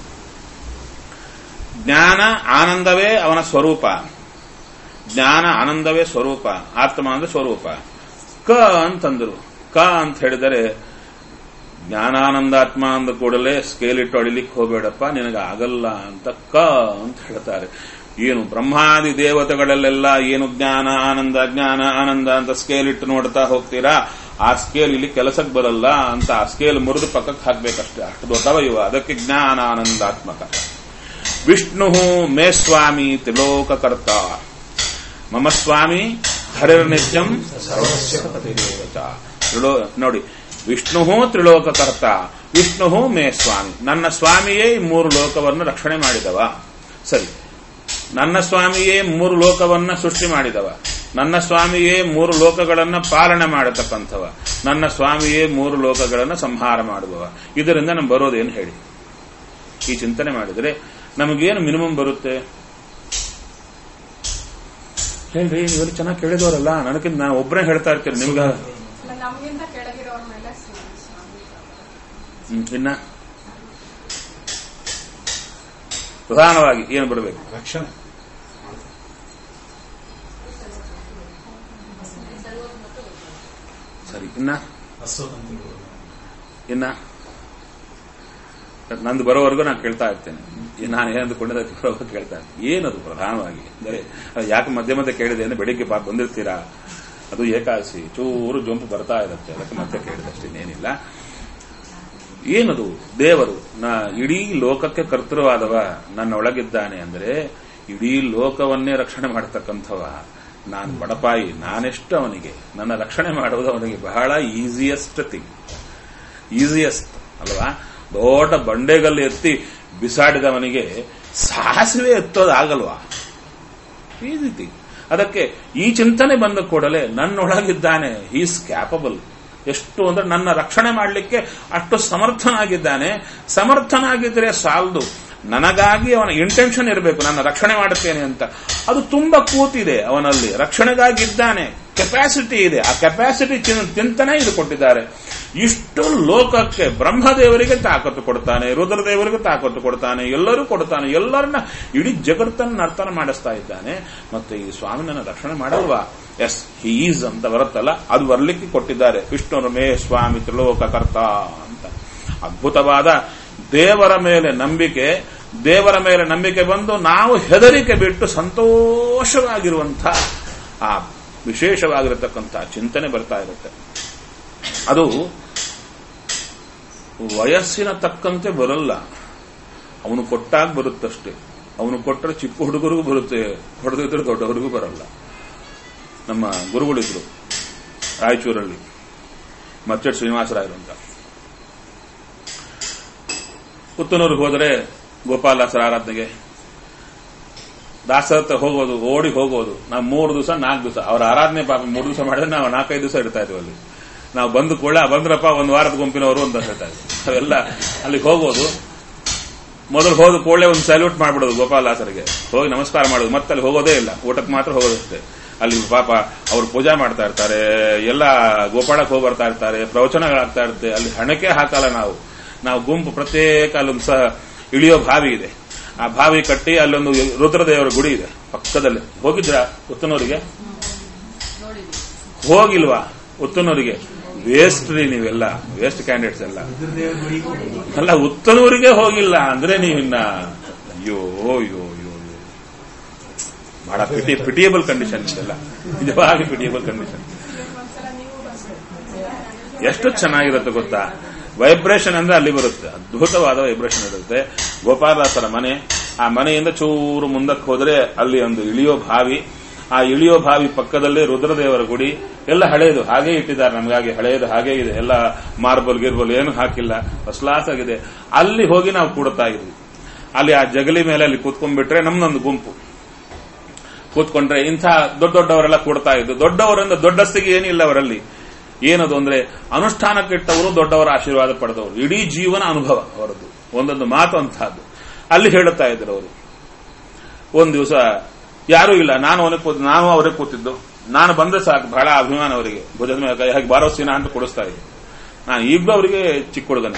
S1: ಜ್ಞಾನ ಆನಂದವೇ ಅವನ ಸ್ವರೂಪ, ಜ್ಞಾನ ಆನಂದವೇ ಸ್ವರೂಪ, ಆತ್ಮ ಅಂದ್ರೆ ಸ್ವರೂಪ. ಕ ಅಂತಂದ್ರು. ಕ ಅಂತ ಹೇಳಿದರೆ ಜ್ಞಾನಾನಂದಾತ್ಮ ಅಂದ ಕೂಡಲೇ ಸ್ಕೇಲ್ ಇಟ್ಟು ಅಡಿಲಿಕ್ಕೆ ಹೋಗಬೇಡಪ್ಪ, ನಿನಗೆ ಆಗಲ್ಲ ಅಂತ ಕ ಅಂತ ಹೇಳ್ತಾರೆ. ಏನು ಬ್ರಹ್ಮಾದಿ ದೇವತೆಗಳಲ್ಲೆಲ್ಲ ಏನು ಜ್ಞಾನ ಆನಂದ ಅಂತ ಸ್ಕೇಲ್ ಇಟ್ಟು ನೋಡ್ತಾ ಹೋಗ್ತೀರಾ, ಆ ಸ್ಕೇಲ್ ಇಲ್ಲಿ ಕೆಲಸಕ್ಕೆ ಬರಲ್ಲ ಅಂತ ಆ ಸ್ಕೇಲ್ ಮುರಿದು ಪಕ್ಕಕ್ಕೆ ಹಾಕ್ಬೇಕಷ್ಟೇ, ಅಷ್ಟು ದೊಡ್ಡವ ಇವ. ಅದಕ್ಕೆ ಜ್ಞಾನಾನಂದಾತ್ಮಕ. ವಿಷ್ಣು ಮೇ ಸ್ವಾಮಿ ತ್ರಿಲೋಕಕರ್ತ, ಮಮ ಸ್ವಾಮಿ ಹರಿರ್ನಿತ್ಯಂ ಸರ್ವಸ್ಯ ಪತಿರೇವಚ. ನೋಡಿ, ವಿಷ್ಣು ತ್ರಿಲೋಕಕರ್ತ, ವಿಷ್ಣು ಮೇ ಸ್ವಾಮಿ, ನನ್ನ ಸ್ವಾಮಿಯೇ ಈ 3 ಲೋಕವನ್ನು ರಕ್ಷಣೆ ಮಾಡಿದವ. ಸರಿ, ನನ್ನ ಸ್ವಾಮಿಯೇ 3 ಲೋಕವನ್ನ ಸೃಷ್ಟಿ ಮಾಡಿದವ, ನನ್ನ ಸ್ವಾಮಿಯೇ 3 ಲೋಕಗಳನ್ನ ಪಾಲನೆ ಮಾಡತಕ್ಕಂಥವ, ನನ್ನ ಸ್ವಾಮಿಯೇ 3 ಲೋಕಗಳನ್ನ ಸಂಹಾರ ಮಾಡುವವ. ಇದರಿಂದ ನಮ್ಗೆ ಬರೋದೇನು ಹೇಳಿ? ಈ ಚಿಂತನೆ ಮಾಡಿದರೆ ನಮಗೇನು ಮಿನಿಮಮ್ ಬರುತ್ತೆ ಹೇಳ್ರಿ? ಇವರು ಚೆನ್ನಾಗಿ ಕೇಳಿದವರಲ್ಲ, ನನಗಿಂತ ನಾನು ಒಬ್ಬರೇ ಹೇಳ್ತಾ ಇರ್ತೀನಿ ನಿಮ್ಗ. ಇನ್ನ ಪ್ರಧಾನವಾಗಿ ಏನು ಬರಬೇಕು?
S2: ರಕ್ಷಣೆ.
S1: ಸರಿ, ಇನ್ನ ನಂದು ಬರೋವರೆಗೂ ನಾನು ಕೇಳ್ತಾ ಇರ್ತೇನೆ. ನಾನು ಏನಂದುಕೊಂಡಿದ್ದಕ್ಕೆ ಬರೋವರೆಗೂ ಕೇಳ್ತಾ ಇರ್ತೀನಿ. ಏನದು ಪ್ರಧಾನವಾಗಿ ಅಂದರೆ, ಯಾಕೆ ಮಧ್ಯೆ ಮಧ್ಯೆ ಕೇಳಿದೆ ಅಂದ್ರೆ, ಬೆಳಿಗ್ಗೆ ಬಂದಿರ್ತೀರಾ, ಅದು ಏಕಾದಶಿ ಚೂರು ಜೊಂಪು ಬರ್ತಾ ಇರುತ್ತೆ, ಅದಕ್ಕೆ ಮತ್ತೆ ಕೇಳಿದಷ್ಟೇನೇನಿಲ್ಲ. ಏನದು? ದೇವರು ಇಡೀ ಲೋಕಕ್ಕೆ ಕರ್ತೃವಾದವ ನನ್ನ ಒಳಗಿದ್ದಾನೆ ಅಂದರೆ, ಇಡೀ ಲೋಕವನ್ನೇ ರಕ್ಷಣೆ ಮಾಡತಕ್ಕಂಥವ. ನಾನು ಬಡಪಾಯಿ, ನಾನೆಷ್ಟು ಅವನಿಗೆ ನನ್ನ ರಕ್ಷಣೆ ಮಾಡುವುದು ಅವನಿಗೆ ಬಹಳ ಈಸಿಯೆಸ್ಟ್ ಥಿಂಗ್. ಈಸಿಯೆಸ್ಟ್ ಅಲ್ವಾ? ದೊಡ್ಡ ಬಂಡೆಗಲ್ಲಿ ಎತ್ತಿ ಬಿಸಾಡಿದವನಿಗೆ ಸಾಸಿವೆ ಎತ್ತೋದಾಗಲ್ವಾ? Easy thing. ಅದಕ್ಕೆ ಈ ಚಿಂತನೆ ಬಂದ ಕೂಡಲೇ ನನ್ನೊಳಗಿದ್ದಾನೆ, ಈಸ್ ಕ್ಯಾಪಬಲ್. ಎಷ್ಟು ಅಂದ್ರೆ ನನ್ನ ರಕ್ಷಣೆ ಮಾಡಲಿಕ್ಕೆ ಅಷ್ಟು ಸಮರ್ಥನಾಗಿದ್ದಾನೆ. ಸಮರ್ಥನಾಗಿದ್ರೆ ಸಾಲದು, ನನಗಾಗಿ ಅವನ ಇಂಟೆನ್ಷನ್ ಇರಬೇಕು, ನನ್ನ ರಕ್ಷಣೆ ಮಾಡುತ್ತೇನೆ ಅಂತ. ಅದು ತುಂಬಾ ಕೂತಿದೆ ಅವನಲ್ಲಿ, ರಕ್ಷಣೆಗಾಗಿದ್ದಾನೆ, ಕೆಪಾಸಿಟಿ ಇದೆ. ಆ ಕೆಪಾಸಿಟಿ ಚಿಂತನೆ ಇದು ಕೊಟ್ಟಿದ್ದಾರೆ. ಇಷ್ಟು ಲೋಕಕ್ಕೆ ಬ್ರಹ್ಮದೇವರಿಗೆ ತಾಕತ್ತು ಕೊಡ್ತಾನೆ, ರುದ್ರದೇವರಿಗೆ ತಾಕತ್ತು ಕೊಡ್ತಾನೆ, ಎಲ್ಲರೂ ಕೊಡ್ತಾನೆ, ಎಲ್ಲರನ್ನ ಇಡೀ ಜಗತ್ತನ್ನು ನರ್ತನ ಮಾಡಿಸ್ತಾ ಇದ್ದಾನೆ. ಮತ್ತೆ ಈ ಸ್ವಾಮಿ ನನ್ನ ರಕ್ಷಣೆ ಮಾಡಲ್ವಾ? ಎಸ್, ಹಿ ಈಸ್ ಅಂತ ಬರುತ್ತಲ್ಲ, ಅದು ಬರ್ಲಿಕ್ಕೆ ಕೊಟ್ಟಿದ್ದಾರೆ. ವಿಷ್ಣು ಮೇ ಸ್ವಾಮಿ ತ್ರಿಲೋಕಕರ್ತ ಅಂತ. ಅದ್ಭುತವಾದ ದೇವರ ಮೇಲೆ ನಂಬಿಕೆ ಬಂದು ನಾವು ಹೆದರಿಕೆ ಬಿಟ್ಟು ಸಂತೋಷವಾಗಿರುವಂಥ ಆ ವಿಶೇಷವಾಗಿರತಕ್ಕಂಥ ಚಿಂತನೆ ಬರ್ತಾ ಇರುತ್ತೆ. ಅದು ವಯಸ್ಸಿನ ತಕ್ಕಂತೆ ಬರಲ್ಲ, ಅವನು ಕೊಟ್ಟಾಗ ಬರುತ್ತಷ್ಟೇ. ಅವನು ಕೊಟ್ಟರೆ ಚಿಕ್ಕ ಹುಡುಗರಿಗೂ ಬರುತ್ತೆ, ಹೊಡೆದಿದ್ರೆ ದೊಡ್ಡವರಿಗೂ ಬರಲ್ಲ. ನಮ್ಮ ಗುರುಗಳಿದ್ರು ರಾಯಚೂರಲ್ಲಿ, ಮಚ್ಚಡ್ ಶ್ರೀನಿವಾಸರಾಯರು ಅಂತ. ಪುತ್ತನೂರಿಗೆ ಹೋದರೆ ಗೋಪಾಲದಾಸರ ಆರಾಧನೆಗೆ ದಾಸರ ಹತ್ರ ಹೋಗೋದು, ಓಡಿ ಹೋಗೋದು. ನಾವು 3 ದಿವಸ 4 ದಿವಸ ಅವ್ರ ಆರಾಧನೆ ಪಾಪ 3 ದಿವಸ ಮಾಡಿದ್ರೆ ನಾವು 4-5 ದಿವಸ ಇಡ್ತಾ ಇದ್ವಿ ಅಲ್ಲಿ. ನಾವು ಬಂದು ಕೂಡ ಬಂದ್ರಪ್ಪ 1 ವಾರದ ಗುಂಪಿನವರು ಅಂತ ಹೇಳ್ತಾ ಇದ್ವಿ. ಅವೆಲ್ಲ ಅಲ್ಲಿಗೆ ಹೋಗೋದು, ಮೊದಲು ಹೋದ ಕೂಡಲೇ ಒಂದು ಸಲ್ಯೂಟ್ ಮಾಡ್ಬಿಡೋದು ಗೋಪಾಲದಾಸರಿಗೆ, ಹೋಗಿ ನಮಸ್ಕಾರ ಮಾಡೋದು, ಮತ್ತೆ ಅಲ್ಲಿ ಹೋಗೋದೇ ಇಲ್ಲ, ಊಟಕ್ಕೆ ಮಾತ್ರ ಹೋಗೋದಷ್ಟೇ. ಅಲ್ಲಿ ಪಾಪ ಅವ್ರು ಪೂಜಾ ಮಾಡ್ತಾ ಇರ್ತಾರೆ, ಎಲ್ಲ ಗೋಪಾಳಕ್ಕೆ ಹೋಗಿ ಬರ್ತಾ ಇರ್ತಾರೆ, ಪ್ರವಚನಗಳಾಗ್ತಾ ಇರುತ್ತೆ. ಅಲ್ಲಿ ಹಣಕ್ಕೆ ಹಾಕಲ್ಲ ನಾವು ಗುಂಪು ಪ್ರತ್ಯೇಕ. ಅಲ್ಲೊಂದು ಸಹ ಇಳಿಯೋ ಬಾವಿ ಇದೆ, ಆ ಬಾವಿ ಕಟ್ಟಿ ಅಲ್ಲೊಂದು ರುದ್ರದೇವರ ಗುಡಿ ಇದೆ ಪಕ್ಕದಲ್ಲಿ. ಹೋಗಿದ್ರ ಉತ್ತನೂರಿಗೆ? ಹೋಗಿಲ್ವಾ ಉತ್ತನೂರಿಗೆ? ವೇಸ್ಟ್ ರೀ ನೀವೆಲ್ಲ, ವೇಸ್ಟ್ ಕ್ಯಾಂಡಿಡೇಟ್ಸ್ ಎಲ್ಲ. ಅಲ್ಲ, ಉತ್ತನೂರಿಗೆ ಹೋಗಿಲ್ಲ ಅಂದ್ರೆ ನೀವಿನ್ನ ಅಯ್ಯೋ ಅಯ್ಯೋ ಅಯ್ಯೋ ಬಹಳ ಪಿಟಿಯಬಲ್ ಕಂಡೀಷನ್ ಇದೆಲ್ಲ, ನಿಜವಾಗಿ ಪಿಟಿಯಬಲ್ ಕಂಡೀಷನ್. ಎಷ್ಟು ಚೆನ್ನಾಗಿರುತ್ತೆ ಗೊತ್ತಾ? ವೈಬ್ರೇಷನ್ ಅಂದ್ರೆ ಅಲ್ಲಿ ಬರುತ್ತೆ, ಅದ್ಭುತವಾದ ವೈಬ್ರೇಷನ್ ಇರುತ್ತೆ. ಗೋಪಾಲದಾಸರ ಮನೆ, ಆ ಮನೆಯಿಂದ ಚೂರು ಮುಂದಕ್ಕೆ ಹೋದ್ರೆ ಅಲ್ಲಿ ಒಂದು ಇಳಿಯೋ ಬಾವಿ, ಆ ಇಳಿಯೋ ಬಾವಿ ಪಕ್ಕದಲ್ಲೇ ರುದ್ರದೇವರ ಗುಡಿ. ಎಲ್ಲ ಹಳೆಯದು, ಹಾಗೆ ಇಟ್ಟಿದ್ದಾರೆ ನಮಗಾಗಿ, ಹಳೆಯದು ಹಾಗೆ ಇದೆ, ಎಲ್ಲ ಮಾರ್ಬಲ್ ಗಿರ್ಬಲ್ ಏನು ಹಾಕಿಲ್ಲ, ಫಸ್ಟ್ ಕ್ಲಾಸ್ ಆಗಿದೆ. ಅಲ್ಲಿ ಹೋಗಿ ನಾವು ಕೂಡ್ತಾ ಇದ್ವಿ. ಅಲ್ಲಿ ಆ ಜಗಲಿ ಮೇಲೆ ಅಲ್ಲಿ ಕೂತ್ಕೊಂಡ್ಬಿಟ್ರೆ ನಮ್ದೊಂದು ಗುಂಪು ಕೂತ್ಕೊಂಡ್ರೆ ಇಂಥ ದೊಡ್ಡ ದೊಡ್ಡವರೆಲ್ಲ ಕೂಡ್ತಾ ಇದ್ದು. ದೊಡ್ಡವರಿಂದ ದೊಡ್ಡಸ್ತಿಗೆ ಏನಿಲ್ಲ ಅವರಲ್ಲಿ. ಏನದು ಅಂದ್ರೆ ಅನುಷ್ಠಾನಕ್ಕಿಟ್ಟವರು, ದೊಡ್ಡವರ ಆಶೀರ್ವಾದ ಪಡೆದವರು, ಇಡೀ ಜೀವನ ಅನುಭವ ಅವರದ್ದು. ಒಂದೊಂದು ಮಾತು ಅಂತಹದ್ದು ಅಲ್ಲಿ ಹೇಳುತ್ತಾ ಇದ್ರು ಅವರು. ಒಂದ್ ದಿವಸ ಯಾರೂ ಇಲ್ಲ, ನಾನು ಅವರೇ ಕೂತಿದ್ದು. ನಾನು ಬಂದ್ರೆ ಸಾಕು, ಬಹಳ ಅಭಿಮಾನ ಅವರಿಗೆ, ಭುಜದ ಮೇಲೆ ಕೈ ಹಾಕಿ ಬಾರೋ ಸೀನಾ ಅಂತ ಕೊಡಿಸ್ತಾ ಇದ್ದೆ. ನಾನು ಈಗಲೂ ಅವರಿಗೆ ಚಿಕ್ಕ ಹುಡುಗನೇ.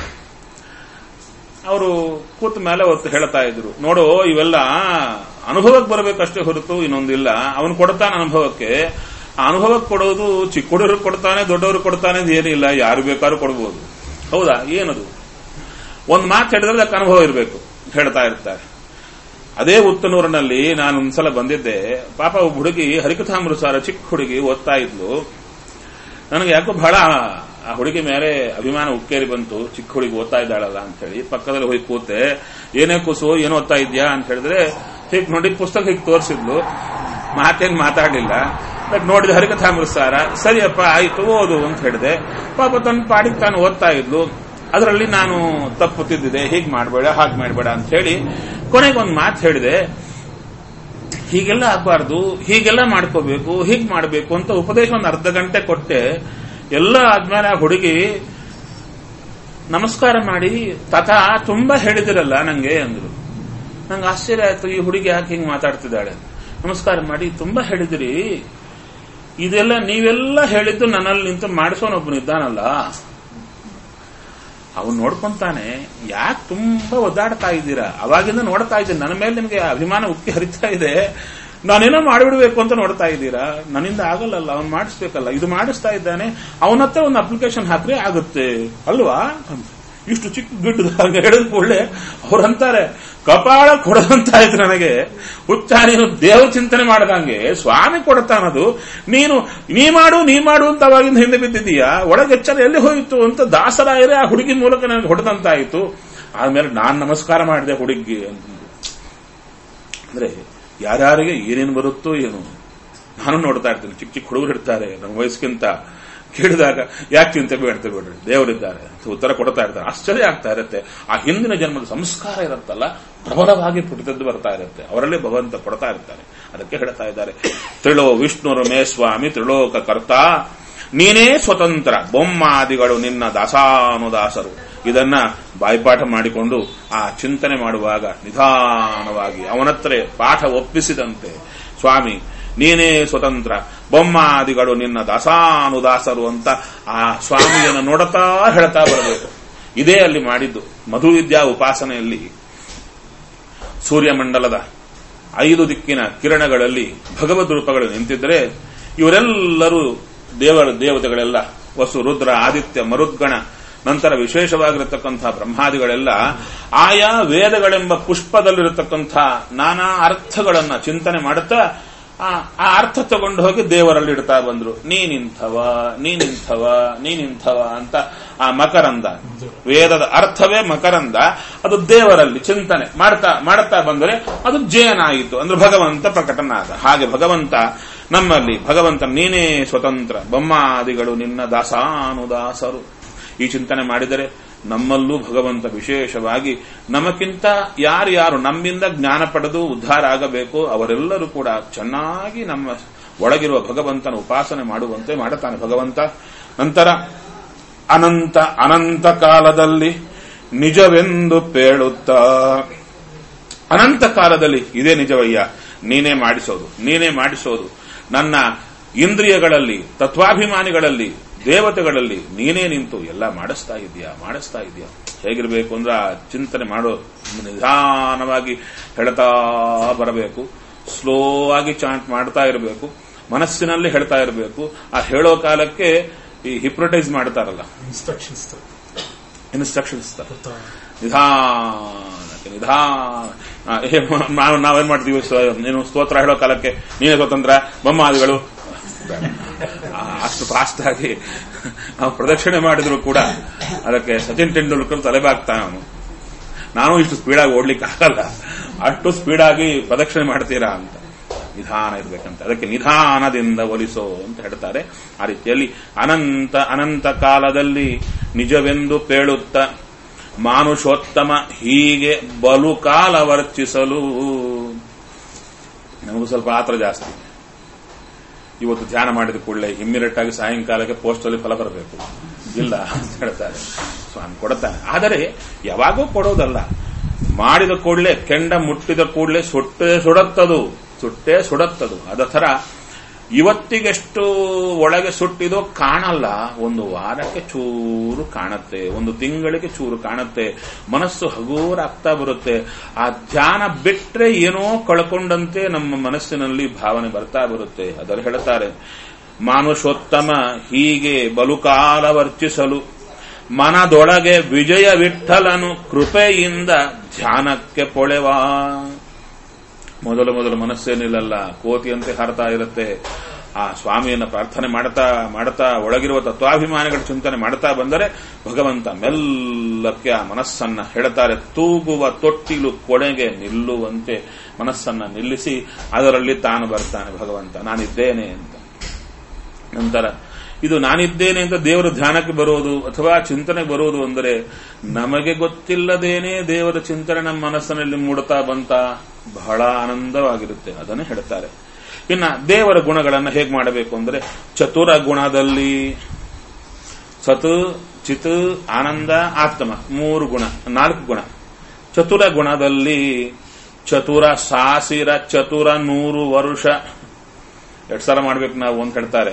S1: ಅವರು ಕೂತ ಮೇಲೆ ಅವತ್ತು ಹೇಳ್ತಾ ಇದ್ರು, ನೋಡು ಇವೆಲ್ಲ ಅನುಭವಕ್ಕೆ ಬರಬೇಕಷ್ಟೇ ಹೊರತು ಇನ್ನೊಂದಿಲ್ಲ. ಅವನು ಕೊಡ್ತಾನೆ ಅನುಭವಕ್ಕೆ. ಆ ಅನುಭವಕ್ಕೆ ಕೊಡೋದು ಚಿಕ್ಕ ಹುಡುಗರು ಕೊಡ್ತಾನೆ, ದೊಡ್ಡವರು ಕೊಡ್ತಾನೆ ಏನಿಲ್ಲ, ಯಾರು ಬೇಕಾದ್ರೂ ಕೊಡಬಹುದು. ಹೌದಾ? ಏನದು? ಒಂದು ಮಾತು ಹೇಳಿದ್ರೆ ಅದಕ್ಕೆ ಅನುಭವ ಇರಬೇಕು ಹೇಳ್ತಾ ಇರ್ತಾರೆ. ಅದೇ ಉತ್ತನೂರಿನಲ್ಲಿ ನಾನು ಒಂದ್ಸಲ ಬಂದಿದ್ದೆ. ಪಾಪ ಒಬ್ಬ ಹುಡುಗಿ ಹರಿಕಥಾಮೃತಸಾರ ಚಿಕ್ಕ ಹುಡುಗಿ ಓದ್ತಾ ಇದ್ಲು. ನನಗೆ ಯಾಕೋ ಬಹಳ ಆ ಹುಡುಗಿ ಮೇಲೆ ಅಭಿಮಾನ ಉಕ್ಕೇರಿ ಬಂತು. ಚಿಕ್ಕ ಹುಡುಗಿ ಓದ್ತಾ ಇದ್ದಾಳಲ್ಲ ಅಂತ ಹೇಳಿ ಪಕ್ಕದಲ್ಲಿ ಹೋಗಿ ಕೂತೆ. ಏನೇ ಕೂಸು, ಏನು ಓದ್ತಾ ಇದ್ಯಾ ಅಂತ ಹೇಳಿದ್ರೆ ಹೀಗೆ ನೋಡಿ ಪುಸ್ತಕ ಹೀಗೆ ತೋರಿಸಿದ್ಲು. ಮಾತೇನು ಮಾತಾಡಲಿಲ್ಲ. ನೋಡಿದ ಹರಿಕಥಾಮೃತಸಾರ, ಸರಿಯಪ್ಪ ಆಯ್ತು ಓದು ಅಂತ ಹೇಳಿದೆ. ಪಾಪ ತನ್ನ ಪಾಡಿಗೆ ತಾನು ಓದ್ತಾ ಇದ್ಲು. ಅದರಲ್ಲಿ ನಾನು ತಪ್ಪು ತಿದ್ದಿದೆ, ಹೀಗೆ ಮಾಡಬೇಡ ಹಾಗೆ ಮಾಡಬೇಡ ಅಂತ ಹೇಳಿ ಕೊನೆಗೆ ಒಂದು ಮಾತು ಹೇಳಿದೆ, ಹೀಗೆಲ್ಲ ಆಗಬಾರ್ದು, ಹೀಗೆಲ್ಲ ಮಾಡ್ಕೋಬೇಕು, ಹೀಗೆ ಮಾಡಬೇಕು ಅಂತ ಉಪದೇಶ ಒಂದು ಅರ್ಧ ಗಂಟೆ ಕೊಟ್ಟೆ. ಎಲ್ಲ ಆದ್ಮೇಲೆ ಆ ಹುಡುಗಿ ನಮಸ್ಕಾರ ಮಾಡಿ, ತಾತ ತುಂಬಾ ಹೇಳಿದಿರಲ್ಲ ನಂಗೆ ಅಂದ್ರು. ನಂಗೆ ಆಶ್ಚರ್ಯ ಆಯ್ತು, ಈ ಹುಡುಗಿ ಯಾಕೆ ಹಿಂಗೆ ಮಾತಾಡ್ತಿದ್ದಾಳೆ. ನಮಸ್ಕಾರ ಮಾಡಿ ತುಂಬಾ ಹೇಳಿದಿರಿ, ಇದೆಲ್ಲ ನೀವೆಲ್ಲ ಹೇಳಿದ್ದು ನನ್ನಲ್ಲಿ ನಿಂತು ಮಾಡಿಸೋನೊಬ್ಬನಿದ್ದಾನಲ್ಲ, ಅವನು ನೋಡ್ಕೊಂತಾನೆ, ಯಾಕೆ ತುಂಬಾ ಒದ್ದಾಡ್ತಾ ಇದ್ದೀರಾ? ಅವಾಗಿಂದ ನೋಡ್ತಾ ಇದ್ದೀನಿ, ನನ್ನ ಮೇಲೆ ನಿಮ್ಗೆ ಅಭಿಮಾನ ಉಕ್ಕಿ ಹರಿತಾ ಇದೆ, ನಾನೇನೋ ಮಾಡಿಬಿಡ್ಬೇಕು ಅಂತ ನೋಡ್ತಾ ಇದ್ದೀರಾ, ನನ್ನಿಂದ ಆಗಲ್ಲಲ್ಲ, ಅವ್ನು ಮಾಡಿಸ್ಬೇಕಲ್ಲ, ಇದು ಮಾಡಿಸ್ತಾ ಇದ್ದಾನೆ, ಅವನತ್ರ ಒಂದು ಅಪ್ಲಿಕೇಶನ್ ಹಾಕ್ರೆ ಆಗುತ್ತೆ ಅಲ್ವಾ? ಇಷ್ಟು ಚಿಕ್ಕ ಗಿಡ್ಡ ಹೇಳಿದ ಕೂಡಲೇ ಅವ್ರಂತಾರೆ, ಕಪಾಳ ಕೊಡದಂತಾಯ್ತು ನನಗೆ. ಹುಚ್ಚ, ನೀನು ದೇವ ಚಿಂತನೆ ಮಾಡದಂಗೆ ಸ್ವಾಮಿ ಕೊಡ್ತಾನದು, ನೀ ಮಾಡು ಅಂತ ಅವಾಗಿಂದ ಹಿಂದೆ ಬಿದ್ದಿದ್ದೀಯಾ, ಒಳಗೆಚ್ಚರ ಎಲ್ಲಿ ಹೋಯಿತು ಅಂತ ದಾಸರಾಯರೇ ಆ ಹುಡುಗಿ ಮೂಲಕ ನನಗೆ ಹೊಡೆದಂತಾಯಿತು. ಆದ್ಮೇಲೆ ನಾನ್ ನಮಸ್ಕಾರ ಮಾಡಿದೆ ಹುಡುಗಿ ಅಂತ. ಅಂದ್ರೆ ಯಾರ್ಯಾರಿಗೆ ಏನೇನು ಬರುತ್ತೋ ಏನು. ನಾನು ನೋಡ್ತಾ ಇರ್ತೀನಿ, ಚಿಕ್ಕ ಚಿಕ್ಕ ಹುಡುಗರು ಇರ್ತಾರೆ ನಮ್ಮ ವಯಸ್ಸಿಗಿಂತ. ಕೇಳಿದಾಗ ಯಾಕೆ ಚಿಂತೆ ಬೇಡ್ರಿ, ದೇವರಿದ್ದಾರೆ ಅಂತ ಉತ್ತರ ಕೊಡ್ತಾ ಇರ್ತಾರೆ. ಆಶ್ಚರ್ಯ ಆಗ್ತಾ ಇರುತ್ತೆ. ಆ ಹಿಂದಿನ ಜನ್ಮದ ಸಂಸ್ಕಾರ ಇರುತ್ತಲ್ಲ, ಪ್ರಬಲವಾಗಿ ಪುಟಿತದ್ದು ಬರ್ತಾ ಇರುತ್ತೆ, ಅವರಲ್ಲೇ ಭಗವಂತ ಕೊಡ್ತಾ ಇರ್ತಾರೆ. ಅದಕ್ಕೆ ಹೇಳ್ತಾ ಇದ್ದಾರೆ, ತ್ರಿಲೋ ವಿಷ್ಣುರು ಮೇ ಸ್ವಾಮಿ ತ್ರಿಲೋಕ ಕರ್ತ, ನೀನೇ ಸ್ವತಂತ್ರ, ಬೊಮ್ಮಾದಿಗಳು ನಿನ್ನ ದಾಸಾನುದಾಸರು. ಇದನ್ನ ಬಾಯ್ಪಾಠ ಮಾಡಿಕೊಂಡು ಆ ಚಿಂತನೆ ಮಾಡುವಾಗ ನಿಧಾನವಾಗಿ ಅವನತ್ರ ಪಾಠ ಒಪ್ಪಿಸಿದಂತೆ, ಸ್ವಾಮಿ ನೀನೇ ಸ್ವತಂತ್ರ, ಬೊಮ್ಮಾದಿಗಳು ನಿನ್ನ ದಾಸಾನುದಾಸರು ಅಂತ ಆ ಸ್ವಾಮಿಯನ್ನು ನೋಡುತ್ತಾ ಹೇಳ್ತಾ ಬರಬೇಕು. ಇದೇ ಅಲ್ಲಿ ಮಾಡಿದ್ದು. ಮಧುವಿದ್ಯಾ ಉಪಾಸನೆಯಲ್ಲಿ ಸೂರ್ಯಮಂಡಲದ 5 ದಿಕ್ಕಿನ ಕಿರಣಗಳಲ್ಲಿ ಭಗವದ್ ರೂಪಗಳು ನಿಂತಿದ್ರೆ, ಇವರೆಲ್ಲರೂ ದೇವತೆಗಳೆಲ್ಲ, ವಸು ರುದ್ರ ಆದಿತ್ಯ ಮರುದ್ಗಣ, ನಂತರ ವಿಶೇಷವಾಗಿರತಕ್ಕಂಥ ಬ್ರಹ್ಮಾದಿಗಳೆಲ್ಲ ಆಯಾ ವೇದಗಳೆಂಬ ಪುಷ್ಪದಲ್ಲಿರತಕ್ಕಂಥ ನಾನಾ ಅರ್ಥಗಳನ್ನ ಚಿಂತನೆ ಮಾಡುತ್ತಾ ಆ ಅರ್ಥ ತಗೊಂಡು ಹೋಗಿ ದೇವರಲ್ಲಿ ಇಡ್ತಾ ಬಂದ್ರು. ನೀನಿಂಥವ ಅಂತ ಆ ಮಕರಂದ, ವೇದದ ಅರ್ಥವೇ ಮಕರಂದ, ಅದು ದೇವರಲ್ಲಿ ಚಿಂತನೆ ಮಾಡ್ತಾ ಬಂದರೆ ಅದು ಜೇನಾಯಿತು, ಅಂದ್ರೆ ಭಗವಂತ ಪ್ರಕಟನಾದ. ಹಾಗೆ ಭಗವಂತ ನಮ್ಮಲ್ಲಿ, ಭಗವಂತ ನೀನೇ ಸ್ವತಂತ್ರ, ಬೊಮ್ಮಾದಿಗಳು ನಿನ್ನ ದಾಸಾನುದಾಸರು. ಈ ಚಿಂತನೆ ಮಾಡಿದರೆ ನಮ್ಮಲ್ಲೂ ಭಗವಂತ ವಿಶೇಷವಾಗಿ ನಮಗಿಂತ ಯಾರ್ಯಾರು ನಮ್ಮಿಂದ ಜ್ಞಾನ ಪಡೆದು ಉದ್ಧಾರ ಆಗಬೇಕು ಅವರೆಲ್ಲರೂ ಕೂಡ ಚೆನ್ನಾಗಿ ನಮ್ಮ ಒಳಗಿರುವ ಭಗವಂತನ ಉಪಾಸನೆ ಮಾಡುವಂತೆ ಮಾಡುತ್ತಾನೆ ಭಗವಂತ. ನಂತರ ಅನಂತ ಕಾಲದಲ್ಲಿ ನಿಜವೆಂದು ಪೇಳುತ್ತಾ, ಅನಂತ ಕಾಲದಲ್ಲಿ ಇದೇ ನಿಜವಯ್ಯ, ನೀನೇ ಮಾಡಿಸೋದು. ನನ್ನ ಇಂದ್ರಿಯಗಳಲ್ಲಿ, ತತ್ವಾಭಿಮಾನಿಗಳಲ್ಲಿ ದೇವತೆಗಳಲ್ಲಿ ನೀನೇ ನಿಂತು ಎಲ್ಲ ಮಾಡಿಸ್ತಾ ಇದೆಯಾ. ಹೇಗಿರಬೇಕು ಅಂದ್ರೆ ಆ ಚಿಂತನೆ ಮಾಡೋ ನಿಧಾನವಾಗಿ ಹೇಳ್ತಾ ಬರಬೇಕು, ಸ್ಲೋ ಆಗಿ ಚಾಂಟ್ ಮಾಡ್ತಾ ಇರಬೇಕು, ಮನಸ್ಸಿನಲ್ಲಿ ಹೇಳ್ತಾ ಇರಬೇಕು. ಆ ಹೇಳೋ ಕಾಲಕ್ಕೆ ಈ ಹಿಪ್ನೋಟೈಸ್ ಮಾಡ್ತಾರಲ್ಲ, ಇನ್ಸ್ಟ್ರಕ್ಷನ್ಸ್ ನಾವೇನ್ ಮಾಡ್ತೀವಿ, ನೀನು ಸ್ತೋತ್ರ ಹೇಳೋ ಕಾಲಕ್ಕೆ ನೀನೇ ಸ್ವತಂತ್ರ ಬೊಮ್ಮಾದಿಗಳು ಅಷ್ಟು ಫಾಸ್ಟ್ ಆಗಿ ನಾವು ಪ್ರದಕ್ಷಿಣೆ ಮಾಡಿದ್ರು ಕೂಡ ಅದಕ್ಕೆ ಸಚಿನ್ ತೆಂಡೂಲ್ಕರ್ ತಲೆಬಾಗ್ತಾನೆ. ನಾನು ಇಷ್ಟು ಸ್ಪೀಡಾಗಿ ಓಡ್ಲಿಕ್ಕೆ ಆಗಲ್ಲ, ಅಷ್ಟು ಸ್ಪೀಡಾಗಿ ಪ್ರದಕ್ಷಿಣೆ ಮಾಡ್ತೀರಾ ಅಂತ. ನಿಧಾನ ಇರ್ಬೇಕಂತ, ಅದಕ್ಕೆ ನಿಧಾನದಿಂದ ಒಲಿಸೋ ಅಂತ ಹೇಳ್ತಾರೆ. ಆ ರೀತಿಯಲ್ಲಿ ಅನಂತ ಕಾಲದಲ್ಲಿ ನಿಜವೆಂದು ಪೇಳುತ್ತ ಮಾನುಷೋತ್ತಮ ಹೀಗೆ ಬಲು ಕಾಲ ವರ್ಚಿಸಲು. ನಮಗೂ ಸ್ವಲ್ಪ ಆತರ ಜಾಸ್ತಿ. ಇವತ್ತು ಧ್ಯಾನ ಮಾಡಿದ ಕೂಡಲೇ ಇಮ್ಮಿಡಿಯೇಟ್ ಆಗಿ ಸಾಯಂಕಾಲಕ್ಕೆ ಪೋಸ್ಟಲ್ಲಿ ಫಲ ಬರಬೇಕು ಇಲ್ಲ ಅಂತ ಹೇಳ್ತಾರೆ. ಸ್ವಾಮಿ ಕೊಡುತ್ತಾನೆ, ಆದರೆ ಯಾವಾಗೂ ಕೊಡೋದಲ್ಲ. ಮಾಡಿದ ಕೂಡಲೇ ಕೆಂಡ ಮುಟ್ಟಿದ ಕೂಡಲೇ ಸುಟ್ಟೇ ಸುಡತ್ತದು. ಅದ ಥರ ಇವತ್ತಿಗೆಷ್ಟು ಒಳಗೆ ಸುಟ್ಟಿದೋ ಕಾಣಲ್ಲ, ಒಂದು ವಾರಕ್ಕೆ ಚೂರು ಕಾಣುತ್ತೆ, ಒಂದು ತಿಂಗಳಿಗೆ ಚೂರು ಕಾಣುತ್ತೆ, ಮನಸ್ಸು ಹಗೂರಾಗ್ತಾ ಬರುತ್ತೆ. ಆ ಧ್ಯಾನ ಬಿಟ್ರೆ ಏನೋ ಕಳ್ಕೊಂಡಂತೆ ನಮ್ಮ ಮನಸ್ಸಿನಲ್ಲಿ ಭಾವನೆ ಬರ್ತಾ ಬರುತ್ತೆ. ಅದನ್ನು ಹೇಳ್ತಾರೆ, ಮಾನುಷೋತ್ತಮ ಹೀಗೆ ಬಲುಕಾಲ ವರ್ಚಿಸಲು ಮನದೊಳಗೆ ವಿಜಯ ವಿಠಲನು ಕೃಪೆಯಿಂದ ಧ್ಯಾನಕ್ಕೆ ಪೊಳೆವಾ. ಮೊದಲು ಮನಸ್ಸೇನಿಲ್ಲಲ್ಲ, ಕೋತಿಯಂತೆ ಹಾರತಾ ಇರುತ್ತೆ. ಆ ಸ್ವಾಮಿಯನ್ನ ಪ್ರಾರ್ಥನೆ ಮಾಡ್ತಾ ಒಳಗಿರುವ ತತ್ವಾಭಿಮಾನಿಗಳ ಚಿಂತನೆ ಮಾಡ್ತಾ ಬಂದರೆ ಭಗವಂತ ಮೆಲ್ಲಕ್ಕೆ ಆ ಮನಸ್ಸನ್ನ ಹೇಳ್ತಾರೆ, ತೂಗುವ ತೊಟ್ಟಿಲು ಕೊನೆಗೆ ನಿಲ್ಲುವಂತೆ ಮನಸ್ಸನ್ನ ನಿಲ್ಲಿಸಿ ಅದರಲ್ಲಿ ತಾನು ಬರ್ತಾನೆ ಭಗವಂತ, ನಾನಿದ್ದೇನೆ ಅಂತ. ನಂತರ ಇದು ನಾನಿದ್ದೇನೆ ಅಂತ ದೇವರ ಧ್ಯಾನಕ್ಕೆ ಬರೋದು ಅಥವಾ ಚಿಂತನೆಗೆ ಬರೋದು ಅಂದರೆ ನಮಗೆ ಗೊತ್ತಿಲ್ಲದೇನೆ ದೇವರ ಚಿಂತನೆ ನಮ್ಮ ಮನಸ್ಸಿನಲ್ಲಿ ಮೂಡುತ್ತಾ ಬಂತ ಬಹಳ ಆನಂದವಾಗಿರುತ್ತೆ. ಅದನ್ನೇ ಹೇಳ್ತಾರೆ. ಇನ್ನ ದೇವರ ಗುಣಗಳನ್ನು ಹೇಗೆ ಮಾಡಬೇಕು ಅಂದ್ರೆ, ಚತುರ ಗುಣದಲ್ಲಿ ಸತ್ ಚಿತ್ ಆನಂದ ಆತ್ಮ 3 ಗುಣ 4 ಗುಣ. ಚತುರ ಗುಣದಲ್ಲಿ ಚತುರ ಸಾಸಿರ ಚತುರ 100 ವರ್ಷ 2 ಸಲ ಮಾಡ್ಬೇಕು ನಾವು ಅಂತ ಹೇಳ್ತಾರೆ.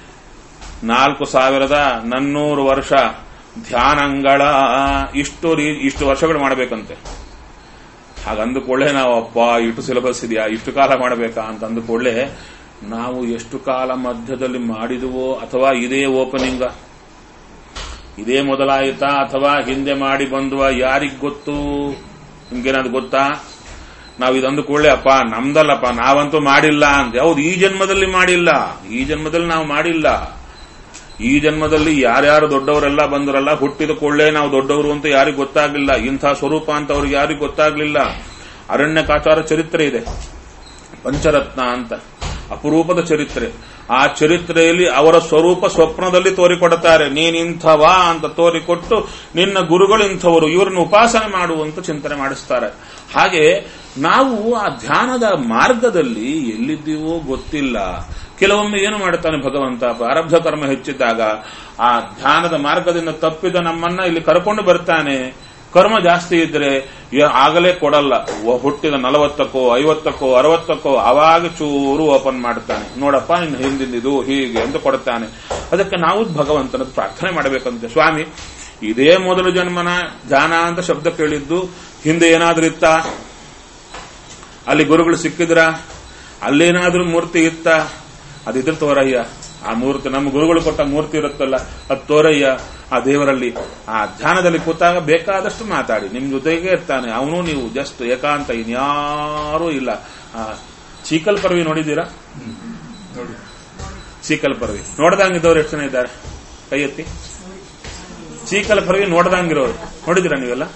S1: 4400 ವರ್ಷ ಧ್ಯಾನಂಗಳ ಇಷ್ಟು ವರ್ಷಗಳು ಮಾಡಬೇಕಂತೆ. ಹಾಗಂದುಕೊಳ್ಳೆ ನಾವು ಅಪ್ಪ ಇಷ್ಟು ಸಿಲೆಬಸ್ ಇದೆಯಾ, ಇಷ್ಟು ಕಾಲ ಮಾಡಬೇಕಾ ಅಂತ ಅಂದುಕೊಳ್ಳೆ ನಾವು ಎಷ್ಟು ಕಾಲ ಮಧ್ಯದಲ್ಲಿ ಮಾಡಿದುವೋ, ಅಥವಾ ಇದೇ ಓಪನಿಂಗ, ಇದೇ ಮೊದಲಾಯಿತಾ, ಅಥವಾ ಹಿಂದೆ ಮಾಡಿ ಬಂದುವ, ಯಾರಿಗ್ ಗೊತ್ತು? ನಿಮ್ಗೇನಾದ್ರು ಗೊತ್ತಾ? ನಾವು ಇದಂದುಕೊಳ್ಳೆ ಅಪ್ಪ ನಮ್ದಲ್ಲಪ್ಪ, ನಾವಂತೂ ಮಾಡಿಲ್ಲ ಅಂತ. ಹೌದು, ಈ ಜನ್ಮದಲ್ಲಿ ಮಾಡಿಲ್ಲ, ಈ ಜನ್ಮದಲ್ಲಿ ನಾವು ಮಾಡಿಲ್ಲ. ಈ ಜನ್ಮದಲ್ಲಿ ಯಾರ್ಯಾರು ದೊಡ್ಡವರೆಲ್ಲ ಬಂದರಲ್ಲ, ಹುಟ್ಟಿದ ಕೊಳ್ಳೆ ನಾವು ದೊಡ್ಡವರು ಅಂತ ಯಾರಿಗೂ ಗೊತ್ತಾಗ್ಲಿಲ್ಲ, ಇಂಥ ಸ್ವರೂಪ ಅಂತ ಅವ್ರಿಗೆ ಯಾರಿಗೂ ಗೊತ್ತಾಗ್ಲಿಲ್ಲ. ಅರಣ್ಯಕಾಚಾರ ಚರಿತ್ರೆ ಇದೆ, ಪಂಚರತ್ನ ಅಂತ ಅಪರೂಪದ ಚರಿತ್ರೆ. ಆ ಚರಿತ್ರೆಯಲ್ಲಿ ಅವರ ಸ್ವರೂಪ ಸ್ವಪ್ನದಲ್ಲಿ ತೋರಿಕೊಡುತ್ತಾರೆ. ನೀನಿಂಥವಾ ಅಂತ ತೋರಿಕೊಟ್ಟು ನಿನ್ನ ಗುರುಗಳು ಇಂಥವರು, ಇವರನ್ನು ಉಪಾಸನೆ ಮಾಡುವಂತ ಚಿಂತನೆ ಮಾಡಿಸ್ತಾರೆ. ಹಾಗೆ ನಾವು ಆ ಧ್ಯಾನದ ಮಾರ್ಗದಲ್ಲಿ ಎಲ್ಲಿದ್ದೀವೋ ಗೊತ್ತಿಲ್ಲ. ಕೆಲವೊಮ್ಮೆ ಏನು ಮಾಡುತ್ತಾನೆ ಭಗವಂತ, ಪ್ರಾರಬ್ಧ ಕರ್ಮ ಹೆಚ್ಚಿದ್ದಾಗ ಆ ಧ್ಯಾನದ ಮಾರ್ಗದಿಂದ ತಪ್ಪಿದ ನಮ್ಮನ್ನ ಇಲ್ಲಿ ಕರ್ಕೊಂಡು ಬರ್ತಾನೆ. ಕರ್ಮ ಜಾಸ್ತಿ ಇದ್ರೆ ಆಗಲೇ ಕೊಡಲ್ಲ. ಹುಟ್ಟಿದ 40ಕ್ಕೋ 50ಕ್ಕೋ 60ಕ್ಕೋ ಅವಾಗ ಚೂರು ಓಪನ್ ಮಾಡ್ತಾನೆ. ನೋಡಪ್ಪ ಇನ್ನು ಹಿಂದಿಂದಿದು ಹೀಗೆ ಅಂತ ಕೊಡ್ತಾನೆ. ಅದಕ್ಕೆ ನಾವು ಭಗವಂತನ ಪ್ರಾರ್ಥನೆ ಮಾಡಬೇಕಂತೆ. ಸ್ವಾಮಿ, ಇದೇ ಮೊದಲು ಜನ್ಮನ ಧ್ಯಾನ ಅಂತ ಶಬ್ದ ಕೇಳಿದ್ದು, ಹಿಂದೆ ಏನಾದ್ರೂ ಇತ್ತ? ಅಲ್ಲಿ ಗುರುಗಳು ಸಿಕ್ಕಿದ್ರ? ಅಲ್ಲೇನಾದ್ರೂ ಮೂರ್ತಿ ಇತ್ತ? ಅದಿದ್ರೆ ತೋರಯ್ಯ. ಆ ಮೂರ್ತಿ ನಮ್ಮ ಗುರುಗಳು ಕೊಟ್ಟ ಮೂರ್ತಿ ಇರುತ್ತಲ್ಲ, ಅದು ತೋರಯ್ಯ. ಆ ದೇವರಲ್ಲಿ ಆ ಧ್ಯಾನದಲ್ಲಿ ಕೂತಾಗ ಬೇಕಾದಷ್ಟು ಮಾತಾಡಿ, ನಿಮ್ ಜೊತೆಗೆ ಇರ್ತಾನೆ ಅವನು. ನೀವು ಜಸ್ಟ್ ಏಕಾಂತ, ಇನ್ಯಾರೂ ಇಲ್ಲ. ಚೀಕಲ್ ಪರ್ವಿ ನೋಡಿದ್ದೀರಾ? ಚೀಕಲ್ ಪರ್ವಿ ನೋಡ್ದಂಗಿದ್ದವ್ರು ಎಷ್ಟು ಜನ ಇದ್ದಾರೆ? ಕೈ ಎತ್ತಿ. ಚೀಕಲ್ ಪರ್ವಿ ನೋಡ್ದಂಗಿರೋರು ನೋಡಿದ್ದೀರಾ ನೀವೆಲ್ಲ?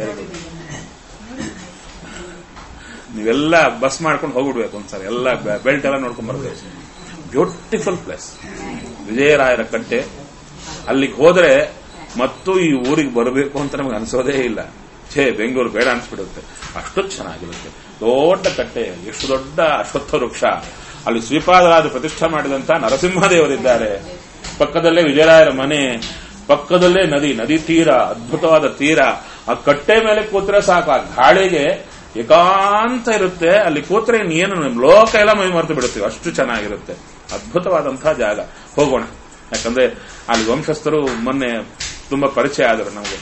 S1: ನೀವೆಲ್ಲ ಬಸ್ ಮಾಡ್ಕೊಂಡು ಹೋಗ್ಬಿಡ್ಬೇಕು ಒಂದ್ಸರಿ, ಎಲ್ಲ ಬೆಲ್ಟ್ ಎಲ್ಲ ನೋಡ್ಕೊಂಡ್ ಬರ್ಬೇಕು. ಬ್ಯೂಟಿಫುಲ್ ಪ್ಲೇಸ್ ವಿಜಯರಾಯರ ಕಟ್ಟೆ. ಅಲ್ಲಿಗೆ ಹೋದ್ರೆ ಮತ್ತು ಈ ಊರಿಗೆ ಬರಬೇಕು ಅಂತ ನಮಗೆ ಅನ್ಸೋದೇ ಇಲ್ಲ. ಬೆಂಗಳೂರು ಬೇಡ ಅನ್ಸ್ಬಿಡುತ್ತೆ, ಅಷ್ಟು ಚೆನ್ನಾಗಿರುತ್ತೆ. ದೊಡ್ಡ ಕಟ್ಟೆ, ಎಷ್ಟು ದೊಡ್ಡ ಅಶ್ವತ್ಥ ವೃಕ್ಷ. ಅಲ್ಲಿ ಶ್ರೀಪಾದರಾಜ ಪ್ರತಿಷ್ಠೆ ಮಾಡಿದಂತ ನರಸಿಂಹದೇವರಿದ್ದಾರೆ. ಪಕ್ಕದಲ್ಲೇ ವಿಜಯರಾಯರ ಮನೆ, ಪಕ್ಕದಲ್ಲೇ ನದಿ ತೀರ, ಅದ್ಭುತವಾದ ತೀರ. ಆ ಕಟ್ಟೆ ಮೇಲೆ ಕೂತ್ರೆ ಸಾಕು, ಆ ಗಾಳಿಗೆ ಏಕಾಂತ ಇರುತ್ತೆ. ಅಲ್ಲಿ ಕೂತ್ರೆ ಏನು ಲೋಕ ಎಲ್ಲ ಮೈ ಮರೆತು ಬಿಡುತ್ತೀವಿ, ಅಷ್ಟು ಚೆನ್ನಾಗಿರುತ್ತೆ. ಅದ್ಭುತವಾದಂತಹ ಜಾಗ. ಹೋಗೋಣ. ಯಾಕಂದ್ರೆ ಅಲ್ಲಿ ವಂಶಸ್ಥರು ಮೊನ್ನೆ ತುಂಬಾ ಪರಿಚಯ ಆದರು ನಮಗೆ.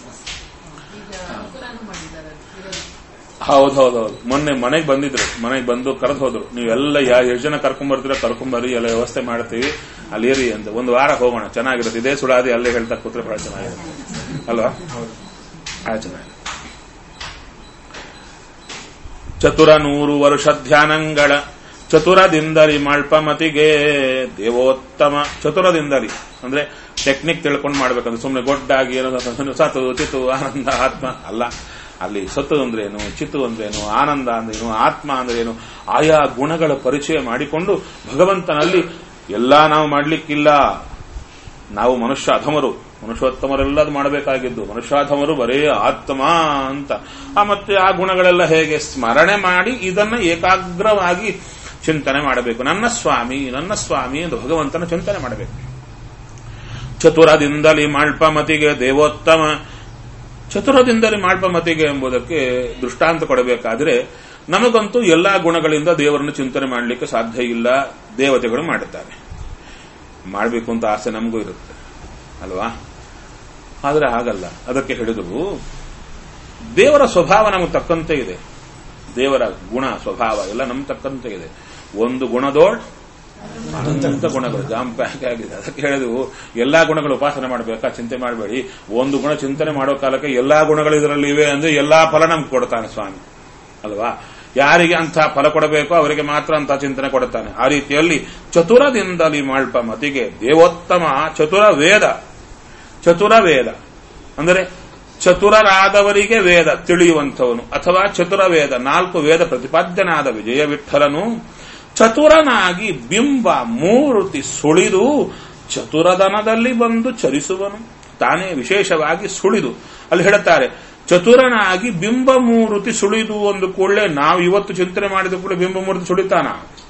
S1: ಹೌದೌದೌದು, ಮೊನ್ನೆ ಮನೆಗೆ ಬಂದಿದ್ರು, ಮನೆಗೆ ಬಂದು ಕರೆದು ಹೋದ್ರು, ನೀವೆಲ್ಲ ಎಷ್ಟು ಜನ ಕರ್ಕೊಂಡ್ಬರ್ತೀರ ಕರ್ಕೊಂಬರ್ರಿ, ಎಲ್ಲ ವ್ಯವಸ್ಥೆ ಮಾಡ್ತೀವಿ ಅಲ್ಲಿರಿ ಅಂತ. ಒಂದು ವಾರ ಹೋಗೋಣ, ಚೆನ್ನಾಗಿರುತ್ತೆ. ಇದೇ ಸುಳಾದಿ ಅಲ್ಲೇ ಹೇಳ್ತಾ ಕೂತ್ರೆ ಬಹಳ ಚೆನ್ನಾಗಿರುತ್ತೆ ಅಲ್ವಾ? ಬಹಳ ಚೆನ್ನಾಗಿದೆ. ಚತುರ 100 ವರ್ಷ ಧ್ಯಾನಂಗಳ ಚತುರದಿಂದಲಿ ಮಾಳ್ಪಮತಿಗೆ ದೇವೋತ್ತಮ. ಚತುರದಿಂದಲಿ ಅಂದ್ರೆ ಟೆಕ್ನಿಕ್ ತಿಳ್ಕೊಂಡು ಮಾಡ್ಬೇಕಂದ್ರೆ ಸುಮ್ಮನೆ ಗೊಡ್ಡಾಗಿ ಏನೋ ಸತು ಚಿತ್ತು ಆನಂದ ಆತ್ಮ ಅಲ್ಲ. ಅಲ್ಲಿ ಸತ್ತು ಅಂದ್ರೇನು, ಚಿತ್ತು ಅಂದ್ರೇನು, ಆನಂದ ಅಂದ್ರೇನು, ಆತ್ಮ ಅಂದ್ರೇನು, ಆಯಾ ಗುಣಗಳ ಪರಿಚಯ ಮಾಡಿಕೊಂಡು ಭಗವಂತನಲ್ಲಿ ಎಲ್ಲಾ ನಾವು ಮಾಡ್ಲಿಕ್ಕಿಲ್ಲ. ನಾವು ಮನುಷ್ಯ ಅಧಮರು, ಮನುಷ್ಯೋತ್ತಮರೆಲ್ಲದು ಮಾಡಬೇಕಾಗಿದ್ದು. ಮನುಷ್ಯಾಧಮರು ಬರೇ ಆತ್ಮ ಅಂತ. ಮತ್ತೆ ಆ ಗುಣಗಳೆಲ್ಲ ಹೇಗೆ ಸ್ಮರಣೆ ಮಾಡಿ ಇದನ್ನ ಏಕಾಗ್ರವಾಗಿ ಚಿಂತನೆ ಮಾಡಬೇಕು. ನನ್ನ ಸ್ವಾಮಿ ನನ್ನ ಸ್ವಾಮಿ ಎಂದು ಭಗವಂತನ ಚಿಂತನೆ ಮಾಡಬೇಕು. ಚತುರದಿಂದಲಿ ಮಾಳ್ಪಮತಿಗೆ ದೇವೋತ್ತಮ. ಚತುರದಿಂದಲೇ ಮಾಳ್ಪಮತಿಗೆ ಎಂಬುದಕ್ಕೆ ದೃಷ್ಟಾಂತ ಕೊಡಬೇಕಾದ್ರೆ, ನಮಗಂತೂ ಎಲ್ಲಾ ಗುಣಗಳಿಂದ ದೇವರನ್ನು ಚಿಂತನೆ ಮಾಡಲಿಕ್ಕೆ ಸಾಧ್ಯ ಇಲ್ಲ. ದೇವತೆಗಳು ಮಾಡುತ್ತಾರೆ, ಮಾಡಬೇಕು ಅಂತ ಆಸೆ ನಮಗೂ ಇರುತ್ತೆ ಅಲ್ವಾ? ಆದರೆ ಆಗಲ್ಲ. ಅದಕ್ಕೆ ಹೇಳಿದ್ರು ದೇವರ ಸ್ವಭಾವ ನಮಗೆ ತಕ್ಕಂತೆ ಇದೆ. ದೇವರ ಗುಣ ಸ್ವಭಾವ ಎಲ್ಲ ನಮ್ಗೆ ತಕ್ಕಂತೆ ಇದೆ. ಒಂದು ಗುಣದೋಳ್ ಅನಂತ ಗುಣಗಳು ಜಾಂಪ್ಯಾಕ್ ಆಗಿದೆ. ಅದಕ್ಕೆ ಹೇಳಿದ್ವು ಎಲ್ಲಾ ಗುಣಗಳು ಉಪಾಸನೆ ಮಾಡಬೇಕಾ, ಚಿಂತೆ ಮಾಡಬೇಡಿ. ಒಂದು ಗುಣ ಚಿಂತನೆ ಮಾಡೋ ಕಾಲಕ್ಕೆ ಎಲ್ಲಾ ಗುಣಗಳು ಇದರಲ್ಲಿ ಇವೆ ಅಂದ್ರೆ ಎಲ್ಲಾ ಫಲ ನಮ್ಗೆ ಕೊಡ್ತಾನೆ ಸ್ವಾಮಿ ಅಲ್ವಾ? ಯಾರಿಗೆ ಅಂತ ಫಲ ಕೊಡಬೇಕೋ ಅವರಿಗೆ ಮಾತ್ರ ಅಂತ ಚಿಂತನೆ ಕೊಡುತ್ತಾನೆ. ಆ ರೀತಿಯಲ್ಲಿ ಚತುರದಿಂದಲಿ ಮಾಳ್ಪಮತಿಗೆ ದೇವೋತ್ತಮ. ಚತುರ ವೇದ. ಚತುರ ವೇದ ಅಂದರೆ ಚತುರರಾದವರಿಗೆ ವೇದ ತಿಳಿಯುವಂಥವನು, ಅಥವಾ ಚತುರ ವೇದ 4 ವೇದ ಪ್ರತಿಪಾದ್ಯನಾದ ವಿಜಯ ವಿಠಲನು ಚತುರನಾಗಿ ಬಿಂಬ ಮೂರ್ತಿ ಸುಳಿದು ಚತುರದನದಲ್ಲಿ ಬಂದು ಚರಿಸುವನು. ತಾನೇ ವಿಶೇಷವಾಗಿ ಸುಳಿದು ಅಲ್ಲಿ ಹೇಳುತ್ತಾರೆ, ಚತುರನಾಗಿ ಬಿಂಬ ಮೂರ್ತಿ ಸುಳಿದು ಒಂದು ಕೂಡಲೇ ನಾವು ಇವತ್ತು ಚಿಂತನೆ ಮಾಡಿದ ಕೂಡಲೇ ಬಿಂಬ ಮೂರ್ತಿ ಸುಳಿತಾನ,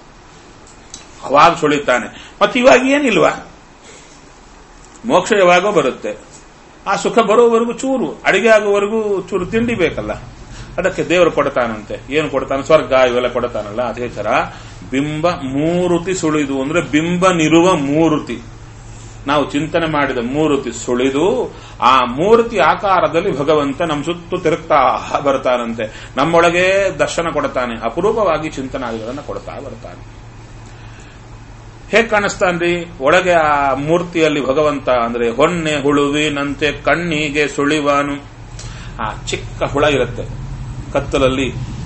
S1: ಅವಾಗ ಸುಳಿತಾನೆ. ಮತ್ತೆ ಇವಾಗ ಏನಿಲ್ವಾ? ಮೋಕ್ಷ ಯಾವಾಗೋ ಬರುತ್ತೆ. ಆ ಸುಖ ಬರೋವರೆಗೂ ಚೂರು, ಅಡಿಗೆ ಆಗುವವರೆಗೂ ಚೂರು ತಿಂಡಿ ಬೇಕಲ್ಲ, ಅದಕ್ಕೆ ದೇವರು ಕೊಡ್ತಾನಂತೆ. ಏನು ಕೊಡ್ತಾನೆ? ಸ್ವರ್ಗ ಇವೆಲ್ಲ ಕೊಡ್ತಾನಲ್ಲ. ಅದೇ ತರ ಬಿಂಬ ಮೂರುತಿ ಸುಳಿದು ಅಂದ್ರೆ ಬಿಂಬನಿರುವ ಮೂರುತಿ, ನಾವು ಚಿಂತನೆ ಮಾಡಿದ ಮೂರುತಿ ಸುಳಿದು ಆ ಮೂರ್ತಿ ಆಕಾರದಲ್ಲಿ ಭಗವಂತ ನಮ್ಮ ಸುತ್ತು ತಿರುಗ್ತಾ ಬರ್ತಾನಂತೆ. ನಮ್ಮೊಳಗೆ ದರ್ಶನ ಕೊಡ್ತಾನೆ, ಅಪರೂಪವಾಗಿ ಚಿಂತನಾದಿಗಳನ್ನು ಕೊಡ್ತಾ ಬರ್ತಾನೆ. ಹೇಗೆ ಕಾಣಿಸ್ತಾನ್ರಿ? ಒಳಗೆ ಆ ಮೂರ್ತಿಯಲ್ಲಿ ಭಗವಂತ ಅಂದ್ರೆ ಹೊನ್ನೆ ಹುಳುವಿನಂತೆ ಕಣ್ಣಿಗೆ ಸುಳಿವಾನು. ಆ ಚಿಕ್ಕ ಹುಳ ಇರುತ್ತೆ ಕತ್ತಲಲ್ಲಿ,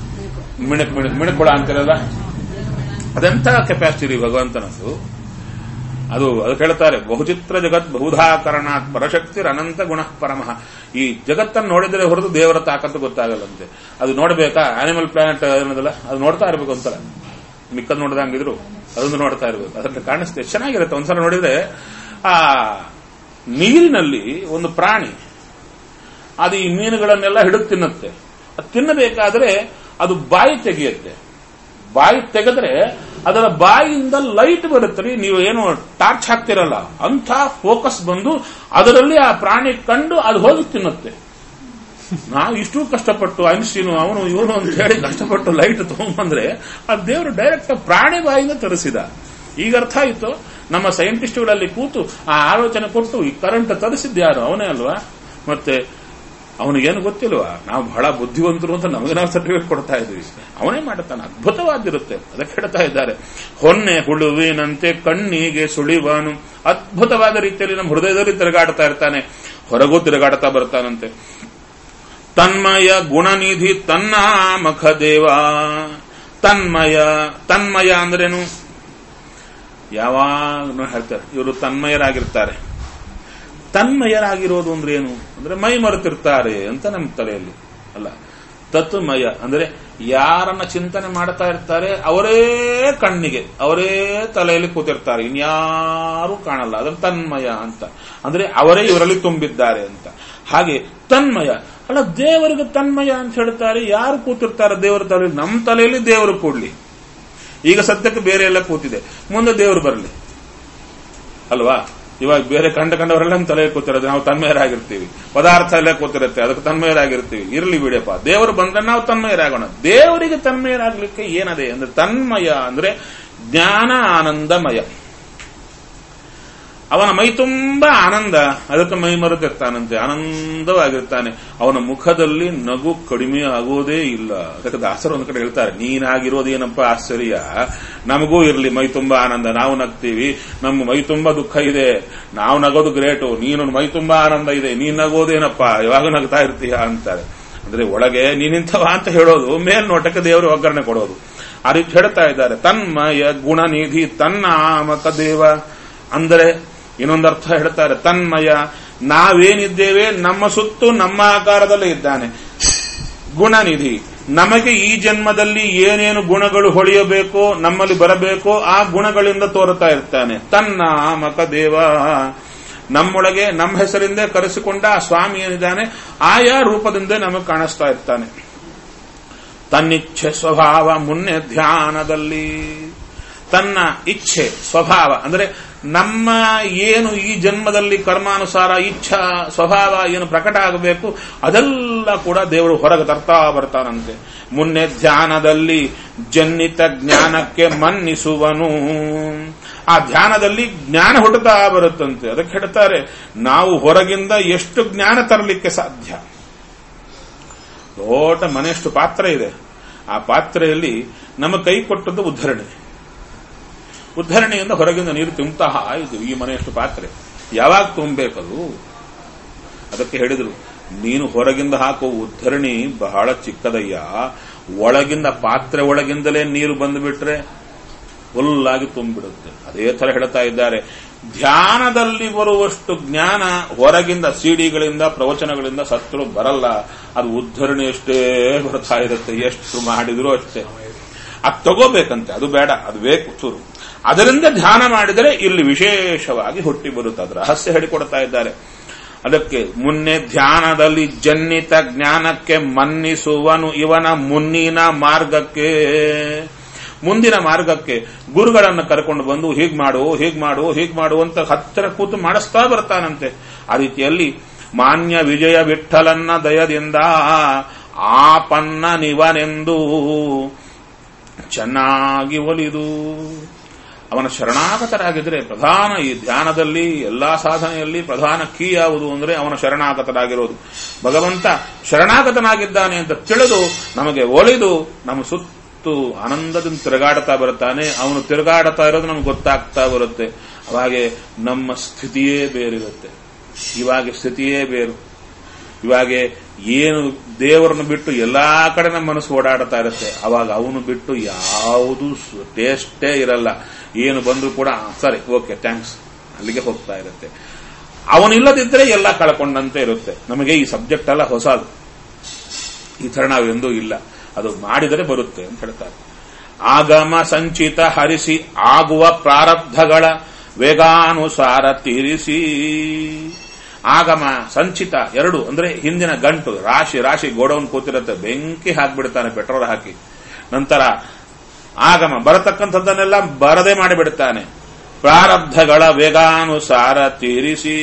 S1: ಮಿಣಕ್ ಹುಳ ಅಂತಿರಲ್ಲ, ಅದೆಂತ ಕೆಪಾಸಿಟಿ ಭಗವಂತನದ್ದು. ಅದು ಹೇಳ್ತಾರೆ, ಬಹುಚಿತ್ರ ಜಗತ್ ಬಹುಧಾಕರಣಾತ್ ಪರಶಕ್ತಿರ್ ಅನಂತ ಗುಣ ಪರಮಃ. ಈ ಜಗತ್ತನ್ನು ನೋಡಿದರೆ ಹೊರತು ದೇವರ ತಾಕತ್ತು ಗೊತ್ತಾಗಲ್ಲಂತೆ. ಅದು ನೋಡಬೇಕಾ? ಆನಿಮಲ್ ಪ್ಲಾನೆಟ್ ಅನ್ನೋದಲ್ಲ, ಅದು ನೋಡ್ತಾ ಇರಬೇಕು ಒಂದ್ಸಲ. ಮಿಕ್ಕದ್ ನೋಡ್ದಂಗಿದ್ರು ಅದೊಂದು ನೋಡ್ತಾ ಇರಬೇಕು. ಅದಕ್ಕೆ ಕಾಣಿಸ್ತೇ ಚೆನ್ನಾಗಿರುತ್ತೆ. ಒಂದ್ಸಲ ನೋಡಿದ್ರೆ ಆ ನೀರಿನಲ್ಲಿ ಒಂದು ಪ್ರಾಣಿ ಅದು ಈ ಮೀನುಗಳನ್ನೆಲ್ಲ ಹಿಡಿದು ತಿನ್ನುತ್ತೆ. ಅದು ತಿನ್ನಬೇಕಾದ್ರೆ ಅದು ಬಾಯಿ ತೆಗೆಯುತ್ತೆ. ಬಾಯಿ ತೆಗೆದ್ರೆ ಅದರ ಬಾಯಿಯಿಂದ ಲೈಟ್ ಬರುತ್ತೆ. ನೀವು ಏನು ಟಾರ್ಚ್ ಹಾಕ್ತಿರಲ್ಲ ಅಂತ ಫೋಕಸ್ ಬಂದು ಅದರಲ್ಲಿ ಆ ಪ್ರಾಣಿ ಕಂಡು ಅದು ಹೋಗಿ ತಿನ್ನುತ್ತೆ. ನಾವು ಇಷ್ಟು ಕಷ್ಟಪಟ್ಟು ಐನ್ಸ್ಟೀನು ಅವನು ಇವನು ಅಂತ ಹೇಳಿ ಕಷ್ಟಪಟ್ಟು ಲೈಟ್ ತಗೊಂಡ್ಬಂದ್ರೆ ಆ ದೇವರು ಡೈರೆಕ್ಟ್ ಪ್ರಾಣಿ ಬಾಯಿಂದ ತರಿಸಿದ. ಈಗ ಅರ್ಥ ಆಯಿತು. ನಮ್ಮ ಸೈಂಟಿಸ್ಟ್ಗಳಲ್ಲಿ ಕೂತು ಆ ಆಲೋಚನೆ ಕೊಟ್ಟು ಈ ಕರೆಂಟ್ ತರಿಸಿದ್ದು ಯಾರು? ಅವನೇ ಅಲ್ವಾ? ಮತ್ತೆ ಅವನಿಗೇನು ಗೊತ್ತಿಲ್ವಾ? ನಾವು ಬಹಳ ಬುದ್ಧಿವಂತರು ಅಂತ ನಮಗೆ ನಾವು ಸರ್ಟಿಫಿಕೇಟ್ ಕೊಡ್ತಾ ಇದ್ವಿ. ಅವನೇ ಮಾಡುತ್ತಾನೆ, ಅದ್ಭುತವಾಗಿರುತ್ತೆ. ಅದಕ್ಕೆ ಹೇಳ್ತಾ ಇದ್ದಾರೆ, ಹೊನ್ನೆ ಹುಳುವಿನಂತೆ ಕಣ್ಣಿಗೆ ಸುಳಿವಾನು. ಅದ್ಭುತವಾದ ರೀತಿಯಲ್ಲಿ ನಮ್ಮ ಹೃದಯದಲ್ಲಿ ತಿರುಗಾಡ್ತಾ ಇರ್ತಾನೆ, ಹೊರಗೂ ತಿರುಗಾಡ್ತಾ ಬರ್ತಾನಂತೆ. ತನ್ಮಯ ಗುಣನಿಧಿ ತನ್ನಾಮಖ ದೇವ. ತನ್ಮಯ, ತನ್ಮಯ ಅಂದ್ರೇನು? ಯಾವಾಗ ಹೇಳ್ತಾರೆ ಇವರು ತನ್ಮಯರಾಗಿರ್ತಾರೆ. ತನ್ಮಯರಾಗಿರೋದು ಅಂದ್ರೆ ಏನು ಅಂದ್ರೆ ಮೈ ಮರೆತಿರ್ತಾರೆ ಅಂತ ನಮ್ಮ ತಲೆಯಲ್ಲಿ ಅಲ್ಲ. ತತ್ಮಯ ಅಂದ್ರೆ ಯಾರನ್ನ ಚಿಂತನೆ ಮಾಡ್ತಾ ಇರ್ತಾರೆ ಅವರೇ ಕಣ್ಣಿಗೆ, ಅವರೇ ತಲೆಯಲ್ಲಿ ಕೂತಿರ್ತಾರೆ, ಇನ್ಯಾರೂ ಕಾಣಲ್ಲ. ಅದರ ತನ್ಮಯ ಅಂತ ಅಂದ್ರೆ ಅವರೇ ಇವರಲ್ಲಿ ತುಂಬಿದ್ದಾರೆ ಅಂತ. ಹಾಗೆ ತನ್ಮಯ ಅಲ್ಲ, ದೇವರಿಗೆ ತನ್ಮಯ ಅಂತ ಹೇಳ್ತಾರೆ. ಯಾರು ಕೂತಿರ್ತಾರೆ ದೇವರ ತಲೆ? ನಮ್ಮ ತಲೆಯಲ್ಲಿ ದೇವರು ಕೂಡ್ಲಿ. ಈಗ ಸದ್ಯಕ್ಕೆ ಬೇರೆ ಎಲ್ಲ ಕೂತಿದೆ, ಮುಂದೆ ದೇವರು ಬರಲಿ ಅಲ್ವಾ? ಇವಾಗ ಬೇರೆ ಕಂಡವರೆಲ್ಲ ನಮ್ಮ ತಲೆಯಲ್ಲಿ ಕೂತಿರೋದು, ನಾವು ತನ್ಮಯರಾಗಿರ್ತೀವಿ. ಪದಾರ್ಥ ಎಲ್ಲ ಕೂತಿರುತ್ತೆ, ಅದಕ್ಕೆ ತನ್ಮಯರಾಗಿರ್ತೀವಿ. ಇರಲಿ ಬಿಡಪ್ಪ, ದೇವರು ಬಂದ್ರೆ ನಾವು ತನ್ಮಯರಾಗೋಣ. ದೇವರಿಗೆ ತನ್ಮಯರಾಗಲಿಕ್ಕೆ ಏನದೆ ಅಂದ್ರೆ ತನ್ಮಯ ಅಂದ್ರೆ ಜ್ಞಾನ ಆನಂದಮಯ. ಅವನ ಮೈ ತುಂಬಾ ಆನಂದ, ಅದಕ್ಕೆ ಮೈ ಮರೆತಿರ್ತಾನಂತೆ, ಆನಂದವಾಗಿರ್ತಾನೆ. ಅವನ ಮುಖದಲ್ಲಿ ನಗು ಕಡಿಮೆ ಆಗೋದೇ ಇಲ್ಲ. ಅದಕ್ಕೆ ದಾಸರು ಒಂದ್ ಕಡೆ ಹೇಳ್ತಾರೆ, ನೀನಾಗಿರೋದೇನಪ್ಪ ಆಶ್ಚರ್ಯ, ನಮಗೂ ಇರ್ಲಿ ಮೈ ತುಂಬಾ ಆನಂದ, ನಾವು ನಗ್ತೀವಿ, ನಮ್ಗೆ ಮೈ ತುಂಬಾ ದುಃಖ ಇದೆ, ನಾವು ನಗೋದು ಗ್ರೇಟು, ನೀನು ಮೈ ತುಂಬಾ ಆನಂದ ಇದೆ, ನೀನ್ ನಗೋದೇನಪ್ಪ, ಯಾವಾಗ ನಗ್ತಾ ಇರ್ತೀಯ ಅಂತಾರೆ. ಅಂದ್ರೆ ಒಳಗೆ ನೀನಿಂಥವ ಅಂತ ಹೇಳೋದು, ಮೇಲ್ನೋಟಕ್ಕೆ ದೇವರು ಒಗ್ಗರಣೆ ಕೊಡೋದು. ಆ ರೀತಿ ಹೇಳ್ತಾ ಇದ್ದಾರೆ. ತನ್ಮಯ ಗುಣನಿಧಿ ತನ್ನಾಮಕ ದೇವ ಅಂದರೆ ಇನ್ನೊಂದರ್ಥ ಹೇಳ್ತಾರೆ, ತನ್ಮಯ ನಾವೇನಿದ್ದೇವೆ ನಮ್ಮ ಸುತ್ತು ನಮ್ಮ ಆಕಾರದಲ್ಲೇ ಇದ್ದಾನೆ. ಗುಣನಿಧಿ ನಮಗೆ ಈ ಜನ್ಮದಲ್ಲಿ ಏನೇನು ಗುಣಗಳು ಹೊಳೆಯಬೇಕೋ, ನಮ್ಮಲ್ಲಿ ಬರಬೇಕೋ ಆ ಗುಣಗಳಿಂದ ತೋರುತ್ತಾ ಇರ್ತಾನೆ. ತನ್ನಾಮಕ ದೇವ ನಮ್ಮೊಳಗೆ ನಮ್ಮ ಹೆಸರಿಂದ ಕರೆಸಿಕೊಂಡ ಆ ಸ್ವಾಮಿ ಏನಿದ್ದಾನೆ ಆಯಾ ರೂಪದಿಂದ ನಮಗೆ ಕಾಣಿಸ್ತಾ ಇರ್ತಾನೆ. ತನ್ನಿಚ್ಛೆ ಸ್ವಭಾವ ಮುನ್ನೆ ಧ್ಯಾನದಲ್ಲಿ, ತನ್ನ ಇಚ್ಛೆ ಸ್ವಭಾವ ಅಂದರೆ ನಮ್ಮ ಏನು ಈ ಜನ್ಮದಲ್ಲಿ ಕರ್ಮಾನುಸಾರ ಇಚ್ಛಾ ಸ್ವಭಾವ ಏನು ಪ್ರಕಟ ಆಗಬೇಕು ಅದೆಲ್ಲ ಕೂಡ ದೇವರು ಹೊರಗೆ ತರ್ತಾ ಬರ್ತಾನಂತೆ. ಮುನ್ನೆ ಧ್ಯಾನದಲ್ಲಿ ಜನ್ನಿತ ಜ್ಞಾನಕ್ಕೆ ಮನ್ನಿಸುವನು. ಆ ಧ್ಯಾನದಲ್ಲಿ ಜ್ಞಾನ ಹುಟ್ಟುತ್ತಾ ಬರುತ್ತಂತೆ. ಅದಕ್ಕೆ ಹೇಳ್ತಾರೆ, ನಾವು ಹೊರಗಿಂದ ಎಷ್ಟು ಜ್ಞಾನ ತರಲಿಕ್ಕೆ ಸಾಧ್ಯ. ದೊಡ್ಡ ಮನೆಯಷ್ಟು ಪಾತ್ರೆ ಇದೆ, ಆ ಪಾತ್ರೆಯಲ್ಲಿ ನಮ್ಮ ಕೈ ಕೊಟ್ಟದ್ದು ಉದ್ಧರಣೆ. ಉದ್ಧರಣೆಯಿಂದ ಹೊರಗಿಂದ ನೀರು ತುಂಬುತ್ತಾ ಇದು ಈ ಮನೆಯಷ್ಟು ಪಾತ್ರೆ ಯಾವಾಗ ತುಂಬಬೇಕದು. ಅದಕ್ಕೆ ಹೇಳಿದ್ರು, ನೀನು ಹೊರಗಿಂದ ಹಾಕೋ ಉದ್ಧರಣಿ ಬಹಳ ಚಿಕ್ಕದಯ್ಯ, ಒಳಗಿಂದ ಪಾತ್ರೆ ಒಳಗಿಂದಲೇ ನೀರು ಬಂದುಬಿಟ್ರೆ ಫುಲ್ಲಾಗಿ ತುಂಬಿಡುತ್ತೆ. ಅದೇ ತರ ಹೇಳ್ತಾ ಇದ್ದಾರೆ, ಧ್ಯಾನದಲ್ಲಿ ಬರುವಷ್ಟು ಜ್ಞಾನ ಹೊರಗಿಂದ ಸಿಡಿಗಳಿಂದ ಪ್ರವಚನಗಳಿಂದ ಸತ್ರು ಬರಲ್ಲ. ಅದು ಉದ್ಧರಣೆ ಅಷ್ಟೇ ಬರ್ತಾ ಇರುತ್ತೆ, ಎಷ್ಟು ಮಾಡಿದ್ರು ಅಷ್ಟೇ. ಅದು ತಗೋಬೇಕಂತೆ, ಅದು ಬೇಡ, ಅದು ಬೇಕು ಚೂರು. ಅದರಿಂದ ಧ್ಯಾನ ಮಾಡಿದರೆ ಇಲ್ಲಿ ವಿಶೇಷವಾಗಿ ಹುಟ್ಟಿ ಬರುತ್ತೆ. ಅದರ ರಹಸ್ಯ ಹೇಳಿಕೊಡ್ತಾ ಇದ್ದಾರೆ. ಅದಕ್ಕೆ ಮುನ್ನೆ ಧ್ಯಾನದಲ್ಲಿ ಜನ್ನಿತ ಜ್ಞಾನಕ್ಕೆ ಮನ್ನಿಸುವನು ಇವನ ಮುನ್ನಿನ ಮಾರ್ಗಕ್ಕೆ. ಮುಂದಿನ ಮಾರ್ಗಕ್ಕೆ ಗುರುಗಳನ್ನು ಕರ್ಕೊಂಡು ಬಂದು ಹೀಗ್ ಮಾಡು ಹೀಗ್ ಮಾಡು ಹೀಗ್ ಮಾಡು ಅಂತ ಹತ್ತಿರ ಕೂತು ಮಾಡಿಸ್ತಾ ಬರ್ತಾನಂತೆ. ಆ ರೀತಿಯಲ್ಲಿ ಮಾನ್ಯ ವಿಜಯ ವಿಠಲನ್ನ ದಯದಿಂದ ಆಪನ್ನ ನಿವನೆಂದು ಚೆನ್ನಾಗಿ ಒಲಿದು ಅವನ ಶರಣಾಗತರಾಗಿದ್ರೆ ಪ್ರಧಾನ ಈ ಧ್ಯಾನದಲ್ಲಿ ಎಲ್ಲಾ ಸಾಧನೆಯಲ್ಲಿ ಪ್ರಧಾನ ಕೀ ಯಾವುದು ಅಂದರೆ ಅವನ ಶರಣಾಗತರಾಗಿರೋದು. ಭಗವಂತ ಶರಣಾಗತನಾಗಿದ್ದಾನೆ ಅಂತ ತಿಳಿದು ನಮಗೆ ಒಲಿದು ನಮ್ಮ ಸುತ್ತು ಆನಂದದಿಂದ ತಿರುಗಾಡ್ತಾ ಬರುತ್ತಾನೆ. ಅವನು ತಿರುಗಾಡ್ತಾ ಇರೋದು ನಮ್ಗೆ ಗೊತ್ತಾಗ್ತಾ ಬರುತ್ತೆ. ಅವಾಗೆ ನಮ್ಮ ಸ್ಥಿತಿಯೇ ಬೇರಿರುತ್ತೆ. ಇವಾಗ ಸ್ಥಿತಿಯೇ ಬೇರು. ಇವಾಗ ಏನು ದೇವರನ್ನು ಬಿಟ್ಟು ಎಲ್ಲಾ ಕಡೆ ನಮ್ಮ ಮನಸ್ಸು ಓಡಾಡ್ತಾ ಇರುತ್ತೆ. ಅವಾಗ ಅವನು ಬಿಟ್ಟು ಯಾವುದು ಟೇಸ್ಟೇ ಇರಲ್ಲ. ಏನು ಬಂದರೂ ಕೂಡ ಸರಿ ಓಕೆ ಥ್ಯಾಂಕ್ಸ್ ಅಲ್ಲಿಗೆ ಹೋಗ್ತಾ ಇರುತ್ತೆ. ಅವನಿಲ್ಲದಿದ್ದರೆ ಎಲ್ಲ ಕಳ್ಕೊಂಡಂತೆ ಇರುತ್ತೆ. ನಮಗೆ ಈ ಸಬ್ಜೆಕ್ಟ್ ಎಲ್ಲ ಹೊಸದು, ಈ ತರ ನಾವೆಂದೂ ಇಲ್ಲ. ಅದು ಮಾಡಿದರೆ ಬರುತ್ತೆ ಅಂತ ಹೇಳ್ತಾರೆ. ಆಗಮ ಸಂಚಿತ ಹರಿಸಿ ಆಗುವ ಪ್ರಾರಬ್ಧಗಳ ವೇಗಾನುಸಾರ ತೀರಿಸಿ. ಆಗಮ ಸಂಚಿತ ಎರಡು ಅಂದ್ರೆ ಹಿಂದಿನ ಗಂಟು ರಾಶಿ ರಾಶಿ ಗೋಡೌನ್ ಕೂತಿರುತ್ತೆ, ಬೆಂಕಿ ಹಾಕಿಬಿಡ್ತಾನೆ ಪೆಟ್ರೋಲ್ ಹಾಕಿ. ನಂತರ ಆಗಮ ಬರತಕ್ಕಂಥದ್ದನ್ನೆಲ್ಲ ಬರದೆ ಮಾಡಿಬಿಡ್ತಾನೆ. ಪ್ರಾರಬ್ಧಗಳ ವೇಗಾನುಸಾರ ತೀರಿಸಿ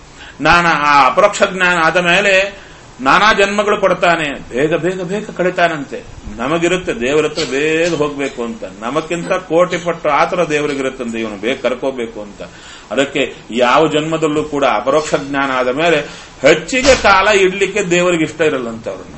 S1: ಆ ಅಪರೋಕ್ಷ ಜ್ಞಾನ ಆದ ಮೇಲೆ ನಾನಾ ಜನ್ಮಗಳು ಕೊಡ್ತಾನೆ. ಬೇಗ ಬೇಗ ಬೇಗ ಕಡಿತಾನಂತೆ. ನಮಗಿರುತ್ತೆ ದೇವರತ್ರ ಬೇಗ ಹೋಗ್ಬೇಕು ಅಂತ, ನಮಕ್ಕಿಂತ ಕೋಟಿ ಪಟ್ಟು ಆತರ ದೇವರಿಗಿರುತ್ತಂತೆ ಇವನು ಬೇಗ ಕರ್ಕೋಬೇಕು ಅಂತ. ಅದಕ್ಕೆ ಯಾವ ಜನ್ಮದಲ್ಲೂ ಕೂಡ ಅಪರೋಕ್ಷ ಜ್ಞಾನ ಆದ ಮೇಲೆ ಹೆಚ್ಚಿಗೆ ಕಾಲ ಇಡ್ಲಿಕ್ಕೆ ದೇವರಿಗೆ ಇಷ್ಟ ಇರಲ್ಲಂತೆ. ಅವ್ರನ್ನ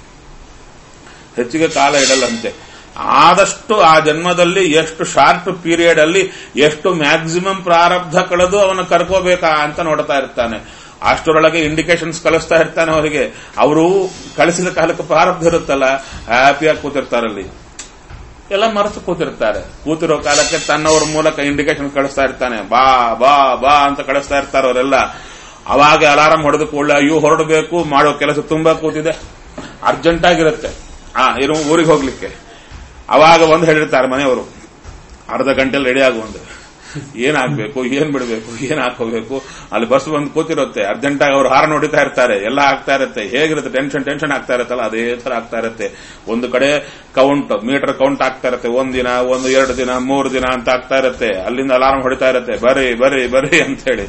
S1: ಹೆಚ್ಚಿಗೆ ಕಾಲ ಇಡಲ್ಲಂತೆ. ಆದಷ್ಟು ಆ ಜನ್ಮದಲ್ಲಿ ಎಷ್ಟು ಶಾರ್ಟ್ ಪೀರಿಯಡ್ ಅಲ್ಲಿ ಎಷ್ಟು ಮ್ಯಾಕ್ಸಿಮಮ್ ಪ್ರಾರಬ್ಧ ಕಳೆದು ಅವನ ಕರ್ಕೋಬೇಕಾ ಅಂತ ನೋಡ್ತಾ ಇರ್ತಾನೆ. ಅಷ್ಟರೊಳಗೆ ಇಂಡಿಕೇಶನ್ಸ್ ಕಳಿಸ್ತಾ ಇರ್ತಾನೆ ಅವರಿಗೆ. ಅವರು ಕಳಿಸಿದ ಕಾಲಕ್ಕೆ ಪ್ರಾರಬ್ಧ ಇರುತ್ತಲ್ಲ, ಹ್ಯಾಪಿಯಾಗಿ ಕೂತಿರ್ತಾರಲ್ಲಿ, ಎಲ್ಲ ಮರೆತು ಕೂತಿರ್ತಾರೆ. ಕೂತಿರೋ ಕಾಲಕ್ಕೆ ತನ್ನವರ ಮೂಲಕ ಇಂಡಿಕೇಶನ್ ಕಳಿಸ್ತಾ ಇರ್ತಾನೆ. ಬಾ ಬಾ ಬಾ ಅಂತ ಕಳಿಸ್ತಾ ಇರ್ತಾರೆ ಅವರೆಲ್ಲ. ಅವಾಗ ಅಲಾರಾಮ್ ಹೊಡೆದು ಕೂಡಲೇ ಅಯ್ಯೋ ಹೊರಡಬೇಕು, ಮಾಡೋ ಕೆಲಸ ತುಂಬಾ ಕೂತಿದೆ, ಅರ್ಜೆಂಟ್ ಆಗಿರುತ್ತೆ ಇರೋ ಊರಿಗೆ ಹೋಗ್ಲಿಕ್ಕೆ. ಅವಾಗ ಒಂದು ಹೇಳಿರ್ತಾರೆ ಮನೆಯವರು, ಅರ್ಧ ಗಂಟೆಯಲ್ಲಿ ರೆಡಿ ಆಗುವಂದ್ರೆ ಏನಾಗಬೇಕು, ಏನ್ ಬಿಡಬೇಕು, ಏನ್ ಹಾಕೋಬೇಕು. ಅಲ್ಲಿ ಬಸ್ ಬಂದು ಕೂತಿರುತ್ತೆ, ಅರ್ಜೆಂಟ್ ಆಗಿ ಅವರು ಹಾರನ್ ಹೊಡಿತಾ ಇರ್ತಾರೆ, ಎಲ್ಲ ಆಗ್ತಾ ಇರುತ್ತೆ. ಹೇಗಿರುತ್ತೆ ಟೆನ್ಷನ್ ಆಗ್ತಾ ಇರುತ್ತಲ್ಲ, ಅದೇ ತರ ಆಗ್ತಾ ಇರುತ್ತೆ. ಒಂದು ಕಡೆ ಮೀಟರ್ ಕೌಂಟ್ ಆಗ್ತಾ ಇರುತ್ತೆ. ಒಂದಿನ, 1, 2 ದಿನ, 3 ದಿನ ಅಂತ ಆಗ್ತಾ ಇರುತ್ತೆ. ಅಲ್ಲಿಂದ ಅಲಾರಾಮ್ ಹೊಡಿತಾ ಇರುತ್ತೆ, ಬರ್ರಿ ಬರ್ರಿ ಬರ್ರಿ ಅಂತ ಹೇಳಿ.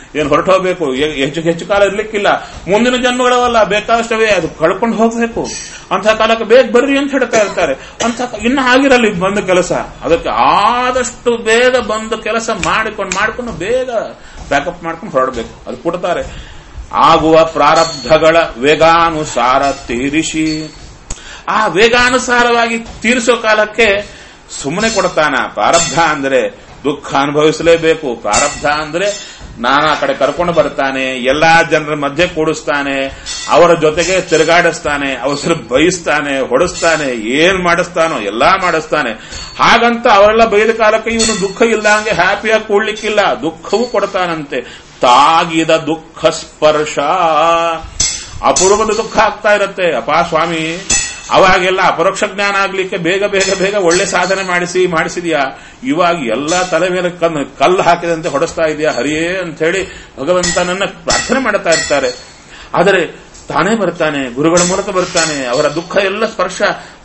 S1: ಏನು ಹೊರಟು ಹೋಗ್ಬೇಕು, ಹೆಚ್ಚು ಕಾಲ ಇರ್ಲಿಕ್ಕಿಲ್ಲ, ಮುಂದಿನ ಜನ್ಮಗಳವಲ್ಲ, ಬೇಕಾದಷ್ಟವೇ, ಅದು ಕಳ್ಕೊಂಡು ಹೋಗ್ಬೇಕು. ಅಂತಹ ಕಾಲಕ್ಕೆ ಬೇಗ ಬರ್ರಿ ಅಂತ ಹೇಳ್ತಾ ಇರ್ತಾರೆ. ಇನ್ನ ಆಗಿರಲಿ ಬಂದ ಕೆಲಸ, ಅದಕ್ಕೆ ಆದಷ್ಟು ಬೇಗ ಬಂದ ಕೆಲಸ ಮಾಡಿಕೊಂಡು ಬೇಗ ಬ್ಯಾಕಪ್ ಮಾಡ್ಕೊಂಡು ಹೊರಡಬೇಕು. ಅದು ಕೊಡ್ತಾರೆ. ಆಗುವ ಪ್ರಾರಬ್ಧಗಳ ವೇಗಾನುಸಾರ ತೀರಿಸಿ, ಆ ವೇಗಾನುಸಾರವಾಗಿ ತೀರಿಸೋ ಕಾಲಕ್ಕೆ ಸುಮ್ಮನೆ ಕೊಡ್ತಾನ. ಪ್ರಾರಬ್ಧ ಅಂದ್ರೆ ದುಃಖ ಅನುಭವಿಸಲೇಬೇಕು. ಪ್ರಾರಬ್ಧ ಅಂದ್ರೆ ನಾನಾ ಕಡೆ ಕರ್ಕೊಂಡು ಬರ್ತಾನೆ, ಎಲ್ಲಾ ಜನರ ಮಧ್ಯೆ ಕೂಡಿಸ್ತಾನೆ, ಅವರ ಜೊತೆಗೆ ತಿರುಗಾಡಿಸ್ತಾನೆ, ಅವಸರ ಬಯಸ್ತಾನೆ, ಹೊಡಿಸ್ತಾನೆ, ಏನ್ ಮಾಡಿಸ್ತಾನೋ ಎಲ್ಲಾ ಮಾಡಿಸ್ತಾನೆ. ಹಾಗಂತ ಅವರೆಲ್ಲ ಬೈದ ಕಾಲಕ್ಕೆ ಇವನು ದುಃಖ ಇಲ್ಲ, ಹಂಗೆ ಹ್ಯಾಪಿಯಾಗಿ ಕೂಡ್ಲಿಕ್ಕಿಲ್ಲ, ದುಃಖವೂ ಕೊಡ್ತಾನಂತೆ. ತಾಗಿದ ದುಃಖ ಸ್ಪರ್ಶ, ಅಪೂರ್ವದ ದುಃಖ ಆಗ್ತಾ ಇರತ್ತೆ. ಅಪಾ ಸ್ವಾಮಿ, ಅವಾಗೆಲ್ಲ ಅಪರೋಕ್ಷ ಜ್ಞಾನ ಆಗ್ಲಿಕ್ಕೆ ಬೇಗ ಬೇಗ ಬೇಗ ಒಳ್ಳೆ ಸಾಧನೆ ಮಾಡಿಸಿದ್ಯಾ, ಇವಾಗ ಎಲ್ಲ ತಲೆ ಮೇಲೆ ಕಲ್ಲು ಹಾಕಿದಂತೆ ಹೊಡೆಸ್ತಾ ಇದೆಯಾ ಹರಿಯೇ ಅಂತ ಹೇಳಿ ಭಗವಂತನನ್ನ ಪ್ರಾರ್ಥನೆ ಮಾಡ್ತಾ ಇರ್ತಾರೆ. ಆದರೆ ತಾನೇ ಬರ್ತಾನೆ, ಗುರುಗಳ ಮೂಲಕ ಬರ್ತಾನೆ. ಅವರ ದುಃಖ ಎಲ್ಲ ಸ್ಪರ್ಶ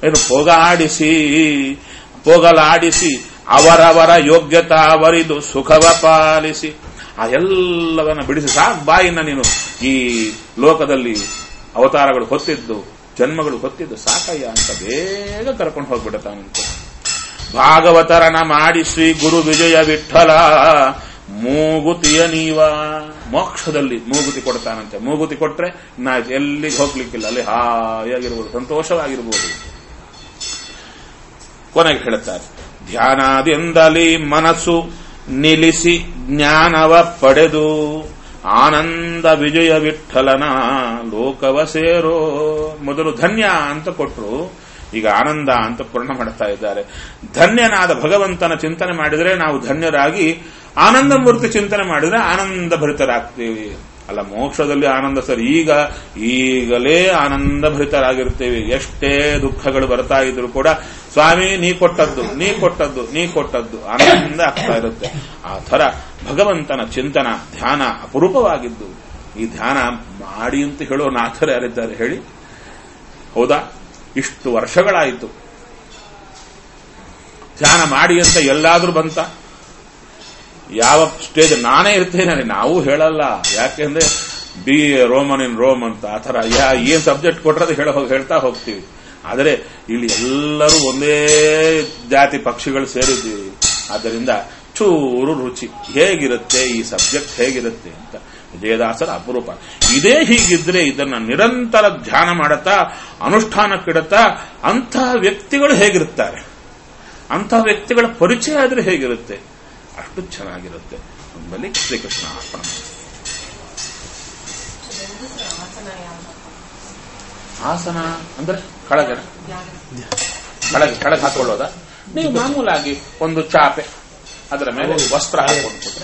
S1: ಪೋಗಲಾಡಿಸಿ ಅವರವರ ಯೋಗ್ಯತಾ ವರಿದು ಸುಖವ ಪಾಲಿಸಿ, ಆ ಎಲ್ಲವನ್ನ ಬಿಡಿಸಿ ಸಾಕು ಬಾಯಿನ ನೀನು ಈ ಲೋಕದಲ್ಲಿ ಅವತಾರಗಳು ಹೊತ್ತಿದ್ದು, ಜನ್ಮಗಳು ಹೊತ್ತಿದ್ದು ಸಾಕಯ್ಯ ಅಂತ ಬೇಗ ಕರ್ಕೊಂಡು ಹೋಗ್ಬಿಡತಾನಂತೆ. ಭಾಗವತರನ ಮಾಡಿ ಶ್ರೀ ಗುರು ವಿಜಯ ವಿಠಲ ಮೂಗುತಿಯ ನೀವ, ಮೋಕ್ಷದಲ್ಲಿ ಮೂಗುತಿ ಕೊಡ್ತಾನಂತೆ. ಮೂಗುತಿ ಕೊಟ್ರೆ ನಾ ಎಲ್ಲಿಗೆ ಹೋಗ್ಲಿಕ್ಕಿಲ್ಲ, ಅಲ್ಲಿ ಹಾಯಾಗಿರ್ಬೋದು, ಸಂತೋಷವಾಗಿರ್ಬೋದು. ಕೊನೆಗೆ ಹೇಳುತ್ತಾರೆ, ಧ್ಯಾನದಿಂದಲೇ ಮನಸ್ಸು ನಿಲ್ಲಿಸಿ ಜ್ಞಾನವ ಪಡೆದು ಆನಂದ ವಿಜಯ ವಿಠಲನ ಲೋಕವ ಸೇರೋ. ಮೊದಲು ಧನ್ಯ ಅಂತ ಕೊಟ್ಟರು, ಈಗ ಆನಂದ ಅಂತ ಪೂರ್ಣ ಮಾಡ್ತಾ ಇದ್ದಾರೆ. ಧನ್ಯನಾದ ಭಗವಂತನ ಚಿಂತನೆ ಮಾಡಿದರೆ ನಾವು ಧನ್ಯರಾಗಿ, ಆನಂದ ಮೂರ್ತಿ ಚಿಂತನೆ ಮಾಡಿದ್ರೆ ಆನಂದ ಭರಿತರಾಗ್ತೀವಿ. ಅಲ್ಲ, ಮೋಕ್ಷದಲ್ಲಿ ಆನಂದ ಸರ್, ಈಗಲೇ ಆನಂದ ಭರಿತರಾಗಿರ್ತೀವಿ. ಎಷ್ಟೇ ದುಃಖಗಳು ಬರ್ತಾ ಇದ್ರು ಕೂಡ ಸ್ವಾಮಿ ನೀ ಕೊಟ್ಟದ್ದು ಆನಂದ ಆಗ್ತಾ ಇರುತ್ತೆ. ಆ ಥರ ಭಗವಂತನ ಚಿಂತನ ಧ್ಯಾನ ಅಪರೂಪವಾಗಿದ್ದು. ಈ ಧ್ಯಾನ ಮಾಡಿ ಅಂತ ಹೇಳೋ ನಾಥರು ಯಾರಿದ್ದಾರೆ ಹೇಳಿ? ಹೌದಾ, ಇಷ್ಟು ವರ್ಷಗಳಾಯಿತು ಧ್ಯಾನ ಮಾಡಿ ಅಂತ ಎಲ್ಲಾದ್ರೂ ಬಂತ? ಯಾವ ಸ್ಟೇಜ್ ನಾನೇ ಇರ್ತೇನೆ, ನಾವು ಹೇಳಲ್ಲ. ಯಾಕೆಂದ್ರೆ ಬಿ ರೋಮನ್ ಇನ್ ರೋಮ್ ಅಂತ ಆ ಥರ ಏನ್ ಸಬ್ಜೆಕ್ಟ್ ಕೊಟ್ರದು ಹೇಳ್ತಾ ಹೋಗ್ತೀವಿ. ಆದರೆ ಇಲ್ಲಿ ಎಲ್ಲರೂ ಒಂದೇ ಜಾತಿ ಪಕ್ಷಿಗಳು ಸೇರಿದ್ದೀವಿ. ಆದ್ದರಿಂದ ಚೂರು ರುಚಿ ಹೇಗಿರುತ್ತೆ, ಈ ಸಬ್ಜೆಕ್ಟ್ ಹೇಗಿರುತ್ತೆ ಅಂತ ವಿಜಯದಾಸರ ಅಪರೂಪ. ಇದೇ ಹೀಗಿದ್ರೆ ಇದನ್ನ ನಿರಂತರ ಧ್ಯಾನ ಮಾಡುತ್ತಾ ಅನುಷ್ಠಾನಕ್ಕಿಡುತ್ತಾ ಅಂಥ ವ್ಯಕ್ತಿಗಳು ಹೇಗಿರುತ್ತಾರೆ, ಅಂಥ ವ್ಯಕ್ತಿಗಳ ಪರಿಚಯ ಆದ್ರೆ ಹೇಗಿರುತ್ತೆ, ಅಷ್ಟು ಚೆನ್ನಾಗಿರುತ್ತೆ. ನಮ್ಮಲ್ಲಿ ಶ್ರೀಕೃಷ್ಣ ಅರ್ಪಣ. ಆಸನ ಅಂದ್ರೆ ಕೆಳಗೆ ಹಾಕೊಳ್ಳೋದ? ನೀವು ಮಾಮೂಲಾಗಿ ಒಂದು ಚಾಪೆ, ಅದರ ಮೇಲೆ ವಸ್ತ್ರ ಹಾಕೊಂಡ್ಬಿಟ್ರೆ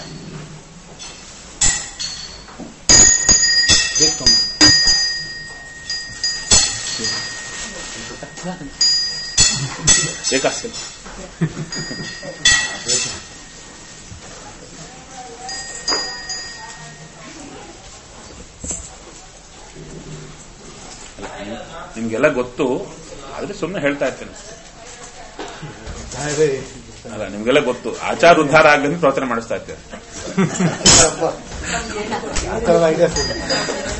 S1: ಏಕಾಸ್ತಿ. ನಿಮ್ಗೆಲ್ಲ ಗೊತ್ತು, ಆದ್ರೆ ಸುಮ್ಮನೆ ಹೇಳ್ತಾ ಇರ್ತೇನೆ. ಅಲ್ಲ, ನಿಮ್ಗೆಲ್ಲ ಗೊತ್ತು, ಆಚಾರ ಉದ್ಧಾರ ಆಗಲಿ ಪ್ರವಚನ ಮಾಡಿಸ್ತಾ ಇರ್ತೇವೆ.